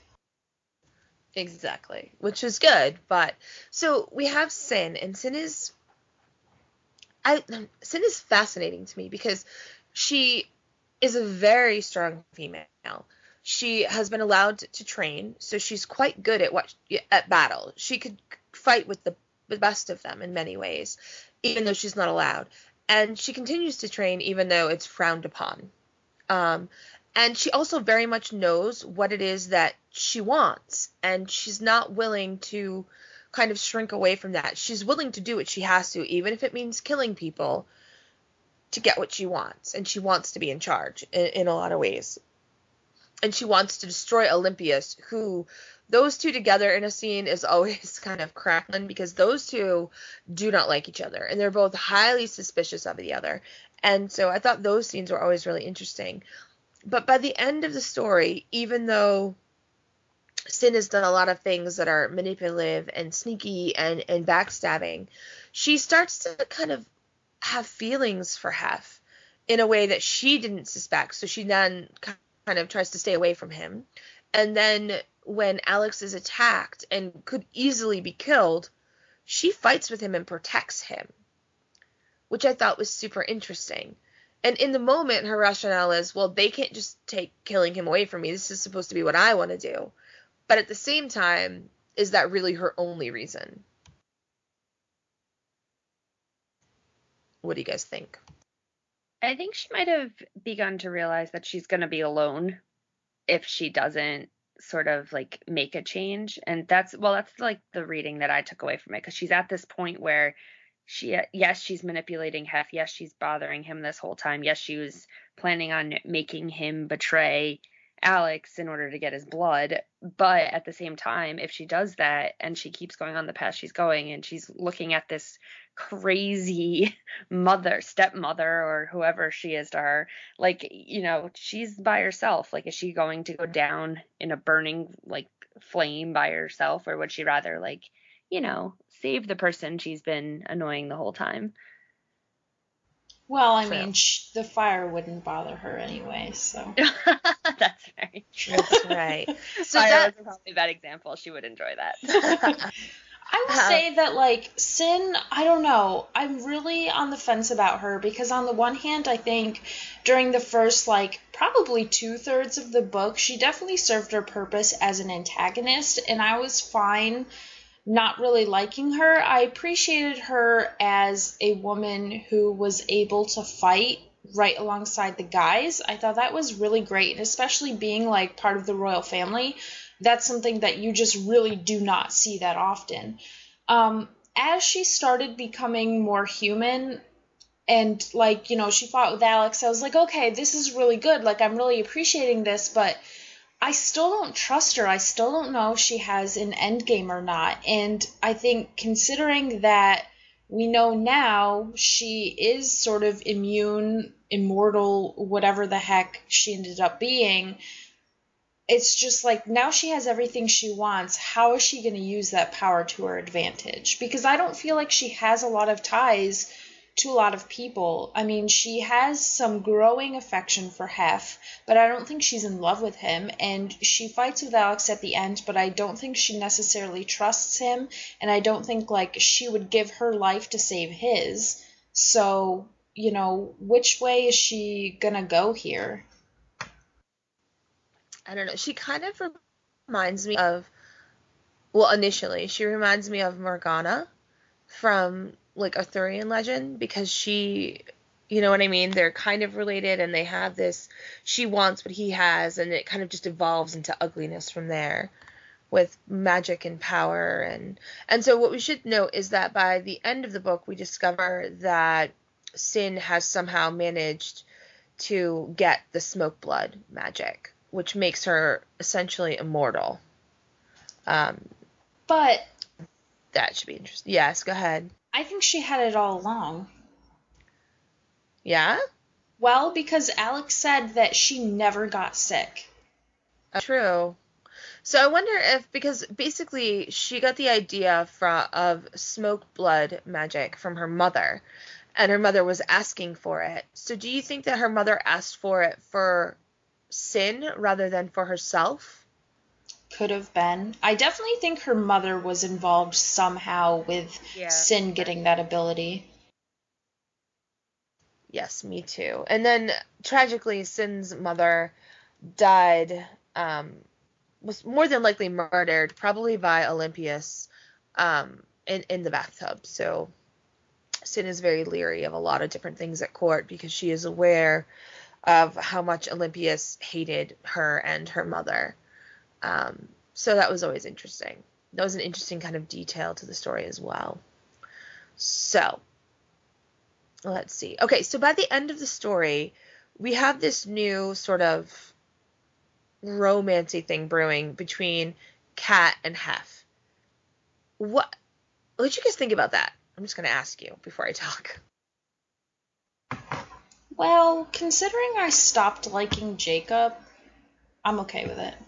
Exactly, which is good. But so we have Sin, and Sin is I Sin is fascinating to me because she is a very strong female. She has been allowed to, to train, so she's quite good at what at battle. She could fight with the, the best of them in many ways, even though she's not allowed. And she continues to train even though it's frowned upon. Um, and she also very much knows what it is that she wants, and she's not willing to kind of shrink away from that. She's willing to do what she has to, even if it means killing people, to get what she wants. And she wants to be in charge in, in a lot of ways. And she wants to destroy Olympius, who those two together in a scene is always kind of crackling because those two do not like each other. And they're both highly suspicious of the other. And so I thought those scenes were always really interesting. But by the end of the story, even though Sin has done a lot of things that are manipulative and sneaky and, and backstabbing, she starts to kind of have feelings for Hef in a way that she didn't suspect. So she then kind of tries to stay away from him. And then when Alex is attacked and could easily be killed, she fights with him and protects him, which I thought was super interesting. And in the moment, her rationale is, well, they can't just take killing him away from me. This is supposed to be what I want to do. But at the same time, is that really her only reason? What do you guys think? I think she might have begun to realize that she's going to be alone if she doesn't sort of like make a change. And that's, well, that's like the reading that I took away from it, because she's at this point where she, yes, she's manipulating Hef. Yes, she's bothering him this whole time. Yes, she was planning on making him betray Alex in order to get his blood. But at the same time, if she does that and she keeps going on the path she's going and she's looking at this crazy mother, stepmother, or whoever she is to her, like, you know, she's by herself. Like, is she going to go down in a burning, like, flame by herself, or would she rather, like, you know, save the person she's been annoying the whole time? Well, I True. mean, sh- the fire wouldn't bother her anyway, so. That's very true. That's right. So Fire that was probably a bad example. She would enjoy that. I will Um, say that, like, Sin, I don't know. I'm really on the fence about her because, on the one hand, I think during the first, like, probably two thirds of the book, she definitely served her purpose as an antagonist, and I was fine not really liking her. I appreciated her as a woman who was able to fight right alongside the guys. I thought that was really great, and especially being, like, part of the royal family. That's something that you just really do not see that often. Um, as she started becoming more human and, like, you know, she fought with Alex, I was like, okay, this is really good. Like, I'm really appreciating this, but I still don't trust her. I still don't know if she has an end game or not. And I think considering that we know now she is sort of immune, immortal, whatever the heck she ended up being, it's just like now she has everything she wants. How is she going to use that power to her advantage? Because I don't feel like she has a lot of ties to a lot of people. I mean, she has some growing affection for Hef, but I don't think she's in love with him. And she fights with Alex at the end, but I don't think she necessarily trusts him. And I don't think, like, she would give her life to save his. So, you know, which way is she going to go here? I don't know. She kind of reminds me of, well, initially, she reminds me of Morgana from, like, Arthurian legend, because she, you know what I mean? They're kind of related, and they have this, she wants what he has, and it kind of just evolves into ugliness from there with magic and power. And, and so what we should note is that by the end of the book, we discover that Sin has somehow managed to get the smoke blood magic, which makes her essentially immortal. Um, But that should be interesting. Yes, go ahead. I think she had it all along. Yeah? Well, because Alex said that she never got sick. Uh, true. So I wonder if, because basically she got the idea from, of smoke blood magic from her mother, and her mother was asking for it. So do you think that her mother asked for it for Sin rather than for herself? Could have been. I definitely think her mother was involved somehow with Yeah. Sin getting that ability. Yes, me too. And then tragically, Sin's mother died, um, was more than likely murdered, probably by Olympius, um, in, in the bathtub. So Sin is very leery of a lot of different things at court because she is aware of how much Olympius hated her and her mother. Um, so that was always interesting. That was an interesting kind of detail to the story as well. So, let's see. Okay, so by the end of the story, we have this new sort of romancy thing brewing between Kat and Hef. What, what did you guys think about that? I'm just going to ask you before I talk. Well, considering I stopped liking Jacob, I'm okay with it.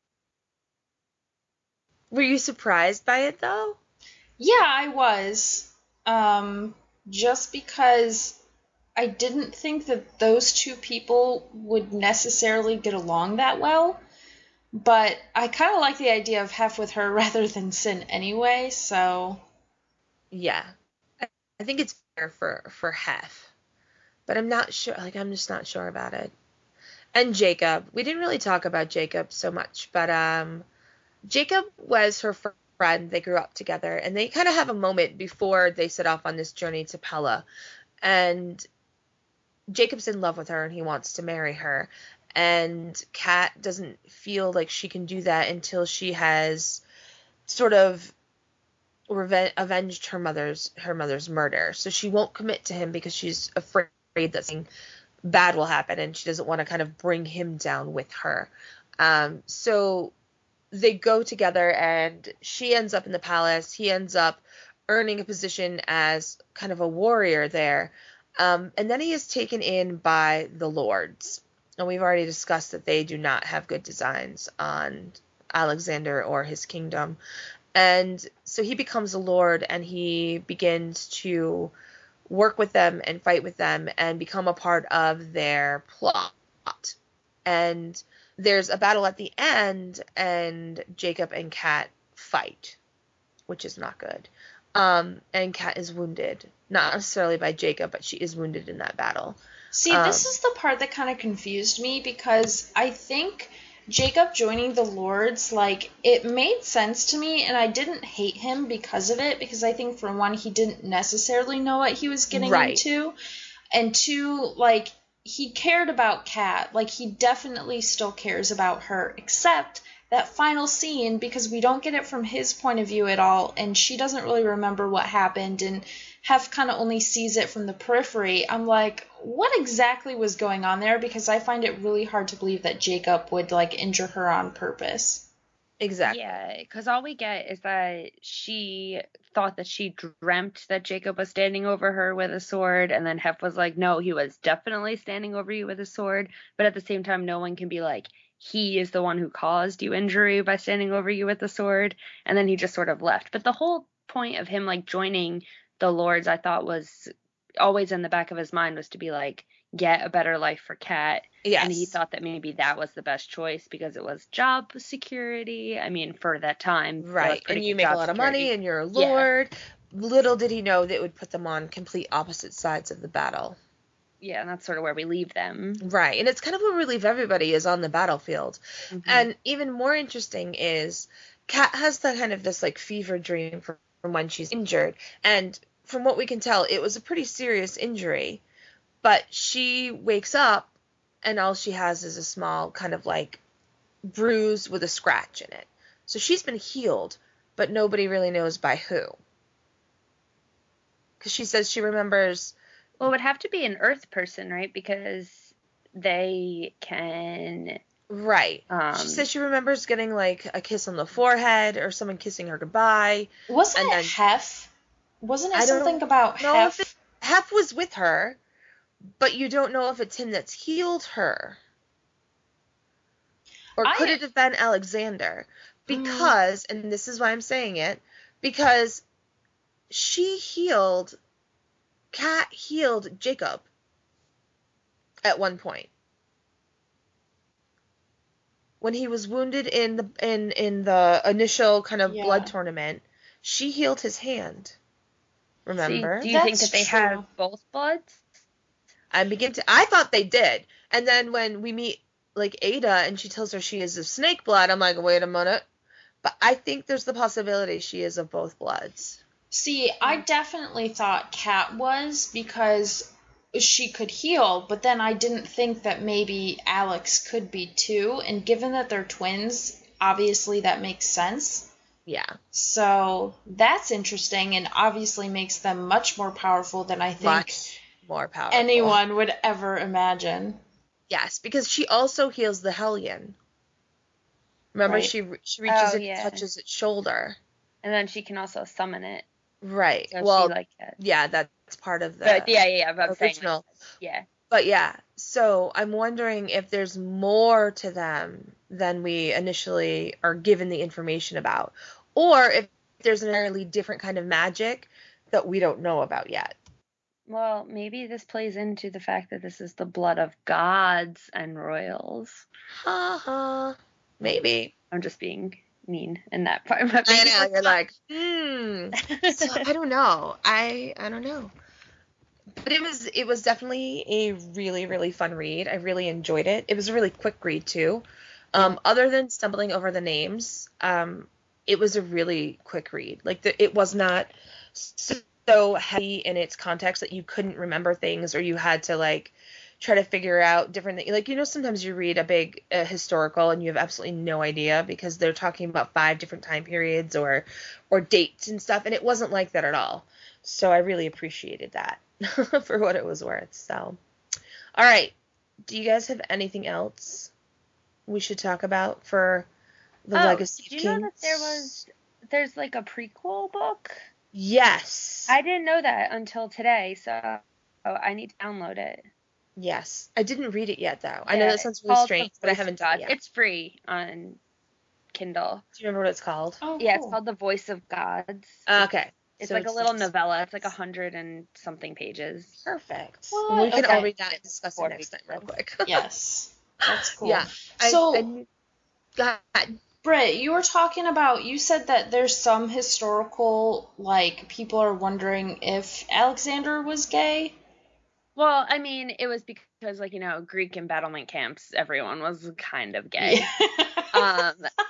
Were you surprised by it, though? Yeah, I was. Um, just because I didn't think that those two people would necessarily get along that well. But I kind of like the idea of Hef with her rather than Sin anyway, so... Yeah. I think it's fair for, for Hef. But I'm not sure, like, I'm just not sure about it. And Jacob. We didn't really talk about Jacob so much, but um, Jacob was her friend. They grew up together, and they kind of have a moment before they set off on this journey to Pella. And Jacob's in love with her, and he wants to marry her. And Kat doesn't feel like she can do that until she has sort of reve- avenged her mother's her mother's murder. So she won't commit to him because she's afraid that something bad will happen, and she doesn't want to kind of bring him down with her. Um, so they go together, and she ends up in the palace. He ends up earning a position as kind of a warrior there. Um, and then he is taken in by the lords. And we've already discussed that they do not have good designs on Alexander or his kingdom. And so he becomes a lord, and he begins to work with them and fight with them and become a part of their plot. And there's a battle at the end, and Jacob and Kat fight, which is not good. Um, and Kat is wounded, not necessarily by Jacob, but she is wounded in that battle. See, Um, this is the part that kind of confused me, because I think Jacob joining the Lords, like, it made sense to me, and I didn't hate him because of it, because I think, for one, he didn't necessarily know what he was getting Right. into, and two, like, he cared about Kat. Like, he definitely still cares about her, except that final scene, because we don't get it from his point of view at all, and she doesn't really remember what happened, and Hef kind of only sees it from the periphery. I'm like, what exactly was going on there? Because I find it really hard to believe that Jacob would, like, injure her on purpose. Exactly. Yeah, because all we get is that she thought that she dreamt that Jacob was standing over her with a sword, and then Hef was like, no, he was definitely standing over you with a sword. But at the same time, no one can be like, he is the one who caused you injury by standing over you with a sword. And then he just sort of left. But the whole point of him, like, joining the Lords, I thought was always in the back of his mind, was to be like, get a better life for Kat. Yes. And he thought that maybe that was the best choice because it was job security. I mean, for that time. Right. And you make a lot of security. money, and you're a Yeah. lord. Little did he know that it would put them on complete opposite sides of the battle. Yeah, and that's sort of where we leave them. Right. And it's kind of where we leave everybody, is on the battlefield. Mhm. And even more interesting is Kat has the kind of this like fever dream from, from when she's injured. And from what we can tell, it was a pretty serious injury. But she wakes up, and all she has is a small kind of like bruise with a scratch in it. So she's been healed, but nobody really knows by who. Because she says she remembers. Well, it would have to be an Earth person, right? Because they can. Right. Um, she says she remembers getting like a kiss on the forehead, or someone kissing her goodbye. Wasn't And it then- Hef? Wasn't it I don't something about know Hef? if it, Hef was with her, but you don't know if it's him that's healed her. Or I- could it have been Alexander? Because, and this is why I'm saying it, because she healed, Kat healed Jacob at one point. When he was wounded in the in, in the initial kind of Yeah. blood tournament, she healed his hand. Remember? See, do you think That's that they true. have both bloods? I begin to. I thought they did, and then when we meet like Ada, and she tells her she is of snake blood, I'm like, wait a minute. But I think there's the possibility she is of both bloods. See, I definitely thought Kat was, because she could heal, but then I didn't think that maybe Alex could be too. And given that they're twins, obviously that makes sense. Yeah, So that's interesting, and obviously makes them much more powerful than I think much more powerful. anyone would ever imagine. Yes, because she also heals the Hellion. Remember, Right. she re- she reaches Oh, and yeah. touches its shoulder. And then she can also summon it. Right. So well, she like it. yeah, that's part of the But yeah, yeah, yeah. But I'm saying, original. yeah. But yeah, so I'm wondering if there's more to them than we initially are given the information about, or if there's an entirely different kind of magic that we don't know about yet. Well, maybe this plays into the fact that this is the blood of gods and royals. Ha ha. Maybe. I'm just being mean in that part. But I maybe know, that's you're not- like, hmm. So I don't know. I I don't know. But it was it was definitely a really, really fun read. I really enjoyed it. It was a really quick read too. Um, other than stumbling over the names, um, it was a really quick read. Like the, it was not so heavy in its context that you couldn't remember things, or you had to like try to figure out different things. Like, you know, sometimes you read a big uh, historical and you have absolutely no idea because they're talking about five different time periods or or dates and stuff, and it wasn't like that at all. So I really appreciated that for what it was worth. So, all right. Do you guys have anything else we should talk about for the oh, Legacy of did you Kings? know that there was there's like a prequel book? Yes. I didn't know that until today, so oh, I need to download it. Yes. I didn't read it yet, though. Yeah, I know that sounds really strange, but I haven't done it yet. It's free on Kindle. Do you remember what it's called? Oh, yeah, cool. It's called The Voice of Gods. Uh, okay. It's so like it's a little just... novella. It's like a hundred and something pages. Perfect. What? Well, we can Okay. all read that and discuss it next time real quick. Yes. That's cool. Yeah. I, So, I, go ahead. Britt, you were talking about, you said that there's some historical, like, people are wondering if Alexander was gay. Well, I mean, it was because, like, you know, Greek and battlement camps, everyone was kind of gay. um,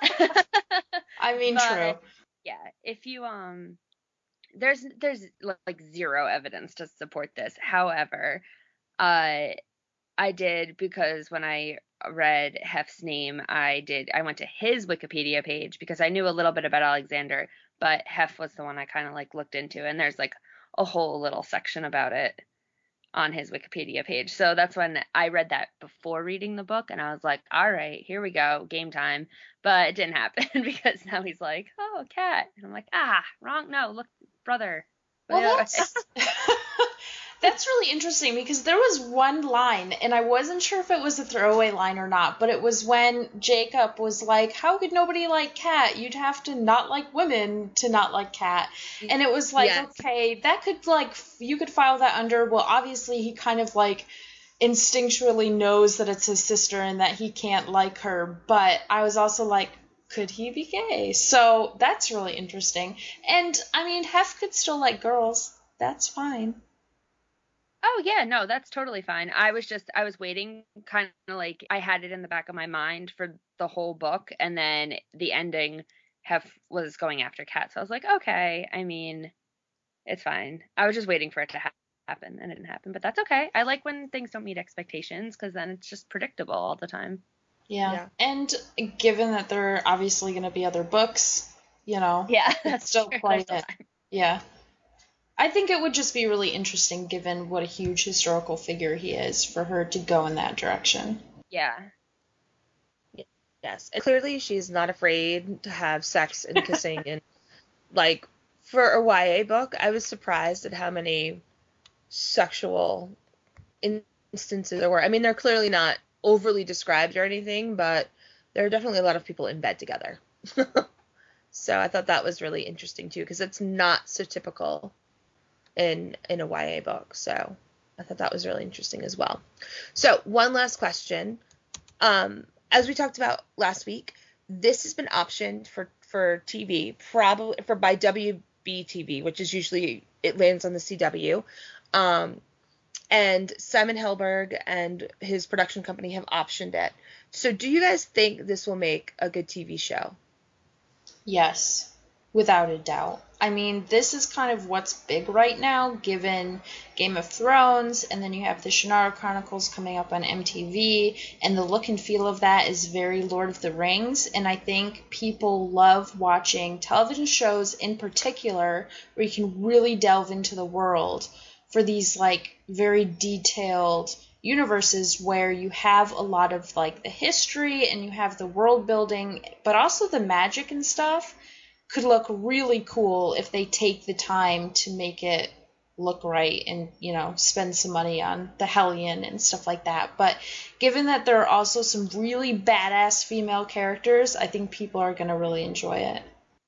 I mean, but, true. Yeah, if you, um, there's, there's, like, zero evidence to support this. However, uh, I did, because when I read Hef's name, I did, I went to his Wikipedia page because I knew a little bit about Alexander, but Hef was the one I kind of, like, looked into, and there's, like, a whole little section about it on his Wikipedia page. So that's when I read that before reading the book, and I was like, all right, here we go, game time. But it didn't happen because now he's like, oh, cat. And I'm like, ah, wrong. No, look, brother. Well, Yeah, that's, that's really interesting because there was one line, and I wasn't sure if it was a throwaway line or not, but it was when Jacob was like, how could nobody like Cat? You'd have to not like women to not like Cat. And it was like, Yes. okay, that could, like, you could file that under, well, obviously he kind of, like, instinctually knows that it's his sister and that he can't like her, but I was also like, could he be gay? So that's really interesting. And, I mean, Hef could still like girls. That's fine. Oh, yeah, no, that's totally fine. I was just, I was waiting, kind of like, I had it in the back of my mind for the whole book, and then the ending, Hef was going after Cat, so I was like, okay, I mean, it's fine. I was just waiting for it to ha- happen, and it didn't happen, but that's okay. I like when things don't meet expectations, because then it's just predictable all the time. Yeah. Yeah. And given that there are obviously going to be other books, you know, Yeah, it's that's still true. quite There's it. still time. Yeah. I think it would just be really interesting given what a huge historical figure he is for her to go in that direction. Yeah. Yes. And clearly she's not afraid to have sex and kissing and, like, for a Y A book, I was surprised at how many sexual instances there were. I mean, they're clearly not overly described or anything, but there are definitely a lot of people in bed together. So I thought that was really interesting too, because it's not so typical in in a Y A book. So I thought that was really interesting as well. So one last question. Um, as we talked about last week, this has been optioned for, for T V, probably for by W B T V, which is usually, it lands on the C W. Um, and Simon Helberg and his production company have optioned it. So do you guys think this will make a good T V show? Yes, without a doubt. I mean, this is kind of what's big right now, given Game of Thrones, and then you have the Shannara Chronicles coming up on M T V, and the look and feel of that is very Lord of the Rings, and I think people love watching television shows in particular where you can really delve into the world for these, like, very detailed universes where you have a lot of, like, the history and you have the world building, but also the magic and stuff could look really cool if they take the time to make it look right and, you know, spend some money on the Hellion and stuff like that. But given that there are also some really badass female characters, I think people are going to really enjoy it.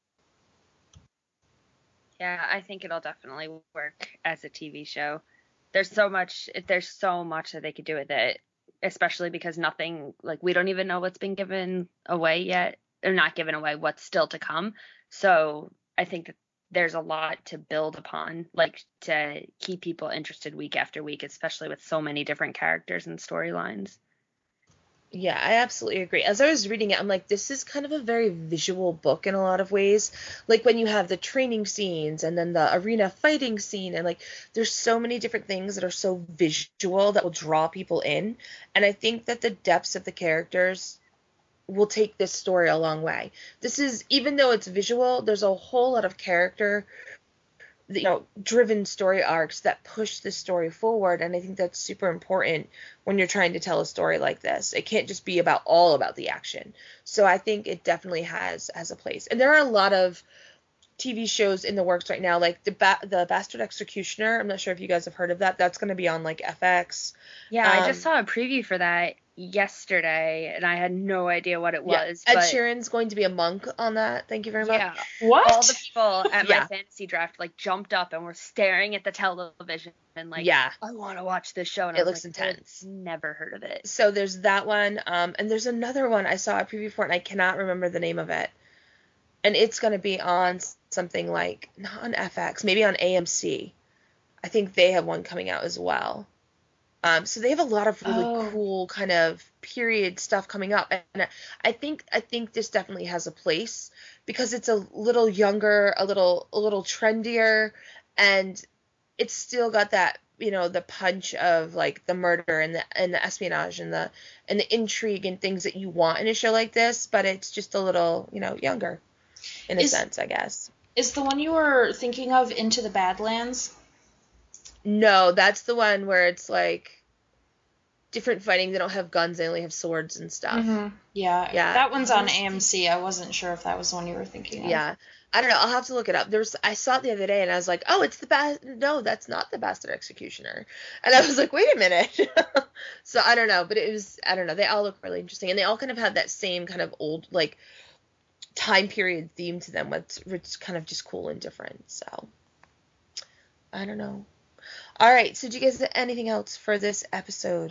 Yeah, I think it'll definitely work as a T V show. There's so much, there's so much that they could do with it, especially because nothing, like, we don't even know what's been given away yet, or not given away, what's still to come. So I think that there's a lot to build upon, like, to keep people interested week after week, especially with so many different characters and storylines. Yeah, I absolutely agree. As I was reading it, I'm like, this is kind of a very visual book in a lot of ways. Like when you have the training scenes and then the arena fighting scene, and like there's so many different things that are so visual that will draw people in. And I think that the depths of the characters will take this story a long way. This is, even though it's visual, there's a whole lot of character, you know, driven story arcs that push the story forward, and I think that's super important when you're trying to tell a story like this. It can't just be about all about the action. So I think it definitely has has a place. And there are a lot of T V shows in the works right now, like the ba- the Bastard Executioner. I'm not sure if you guys have heard of that. That's going to be on like F X. Yeah, Um, I just saw a preview for that yesterday, and I had no idea what it yeah, was. Ed but Sheeran's going to be a monk on that. Thank you very much. yeah, What? all the people at Yeah. my fantasy draft like jumped up and were staring at the television and like, Yeah. I want to watch this show. And It I was looks like, "I've intense." Never heard of it. So there's that one, um, and there's another one I saw a preview for, and I cannot remember the name of it. And it's going to be on something like, not on F X, maybe on A M C. I think they have one coming out as well. Um, so they have a lot of really Oh. cool kind of period stuff coming up, and I think I think this definitely has a place because it's a little younger, a little a little trendier, and it's still got that, you know, the punch of like the murder and the and the espionage and the and the intrigue and things that you want in a show like this, but it's just a little, you know, younger in a Is- sense, I guess. Is the one you were thinking of Into the Badlands? No, that's the one where it's like different fighting. They don't have guns, they only have swords and stuff. Mm-hmm. Yeah. Yeah. That one's on A M C. I wasn't sure if that was the one you were thinking of. Yeah. I don't know. I'll have to look it up. There's I saw it the other day and I was like, oh, it's the best. No, that's not the Bastard Executioner. And I was like, wait a minute. So I don't know, but it was, I don't know. They all look really interesting, and they all kind of have that same kind of old like time period theme to them, which it's kind of just cool and different. So I don't know. All right. So do you guys have anything else for this episode?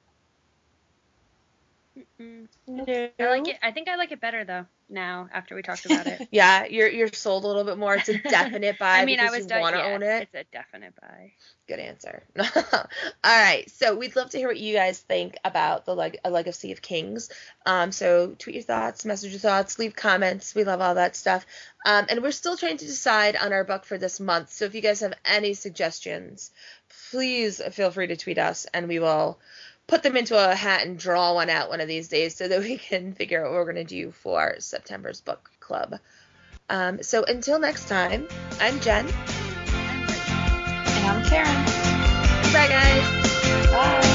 Mm-mm. No. I like it. I think I like it better though now after we talked about it. Yeah, you're you're sold a little bit more. It's a definite buy. I mean, I because was you done. want to Yeah, own it. It's a definite buy. Good answer. All right, so we'd love to hear what you guys think about the leg- a Legacy of Kings. Um, so tweet your thoughts, message your thoughts, leave comments. We love all that stuff. Um, and we're still trying to decide on our book for this month. So if you guys have any suggestions, please feel free to tweet us, and we will put them into a hat and draw one out one of these days so that we can figure out what we're going to do for September's book club. Um, so until next time, I'm Jen. And I'm Karen. Bye, guys. Bye.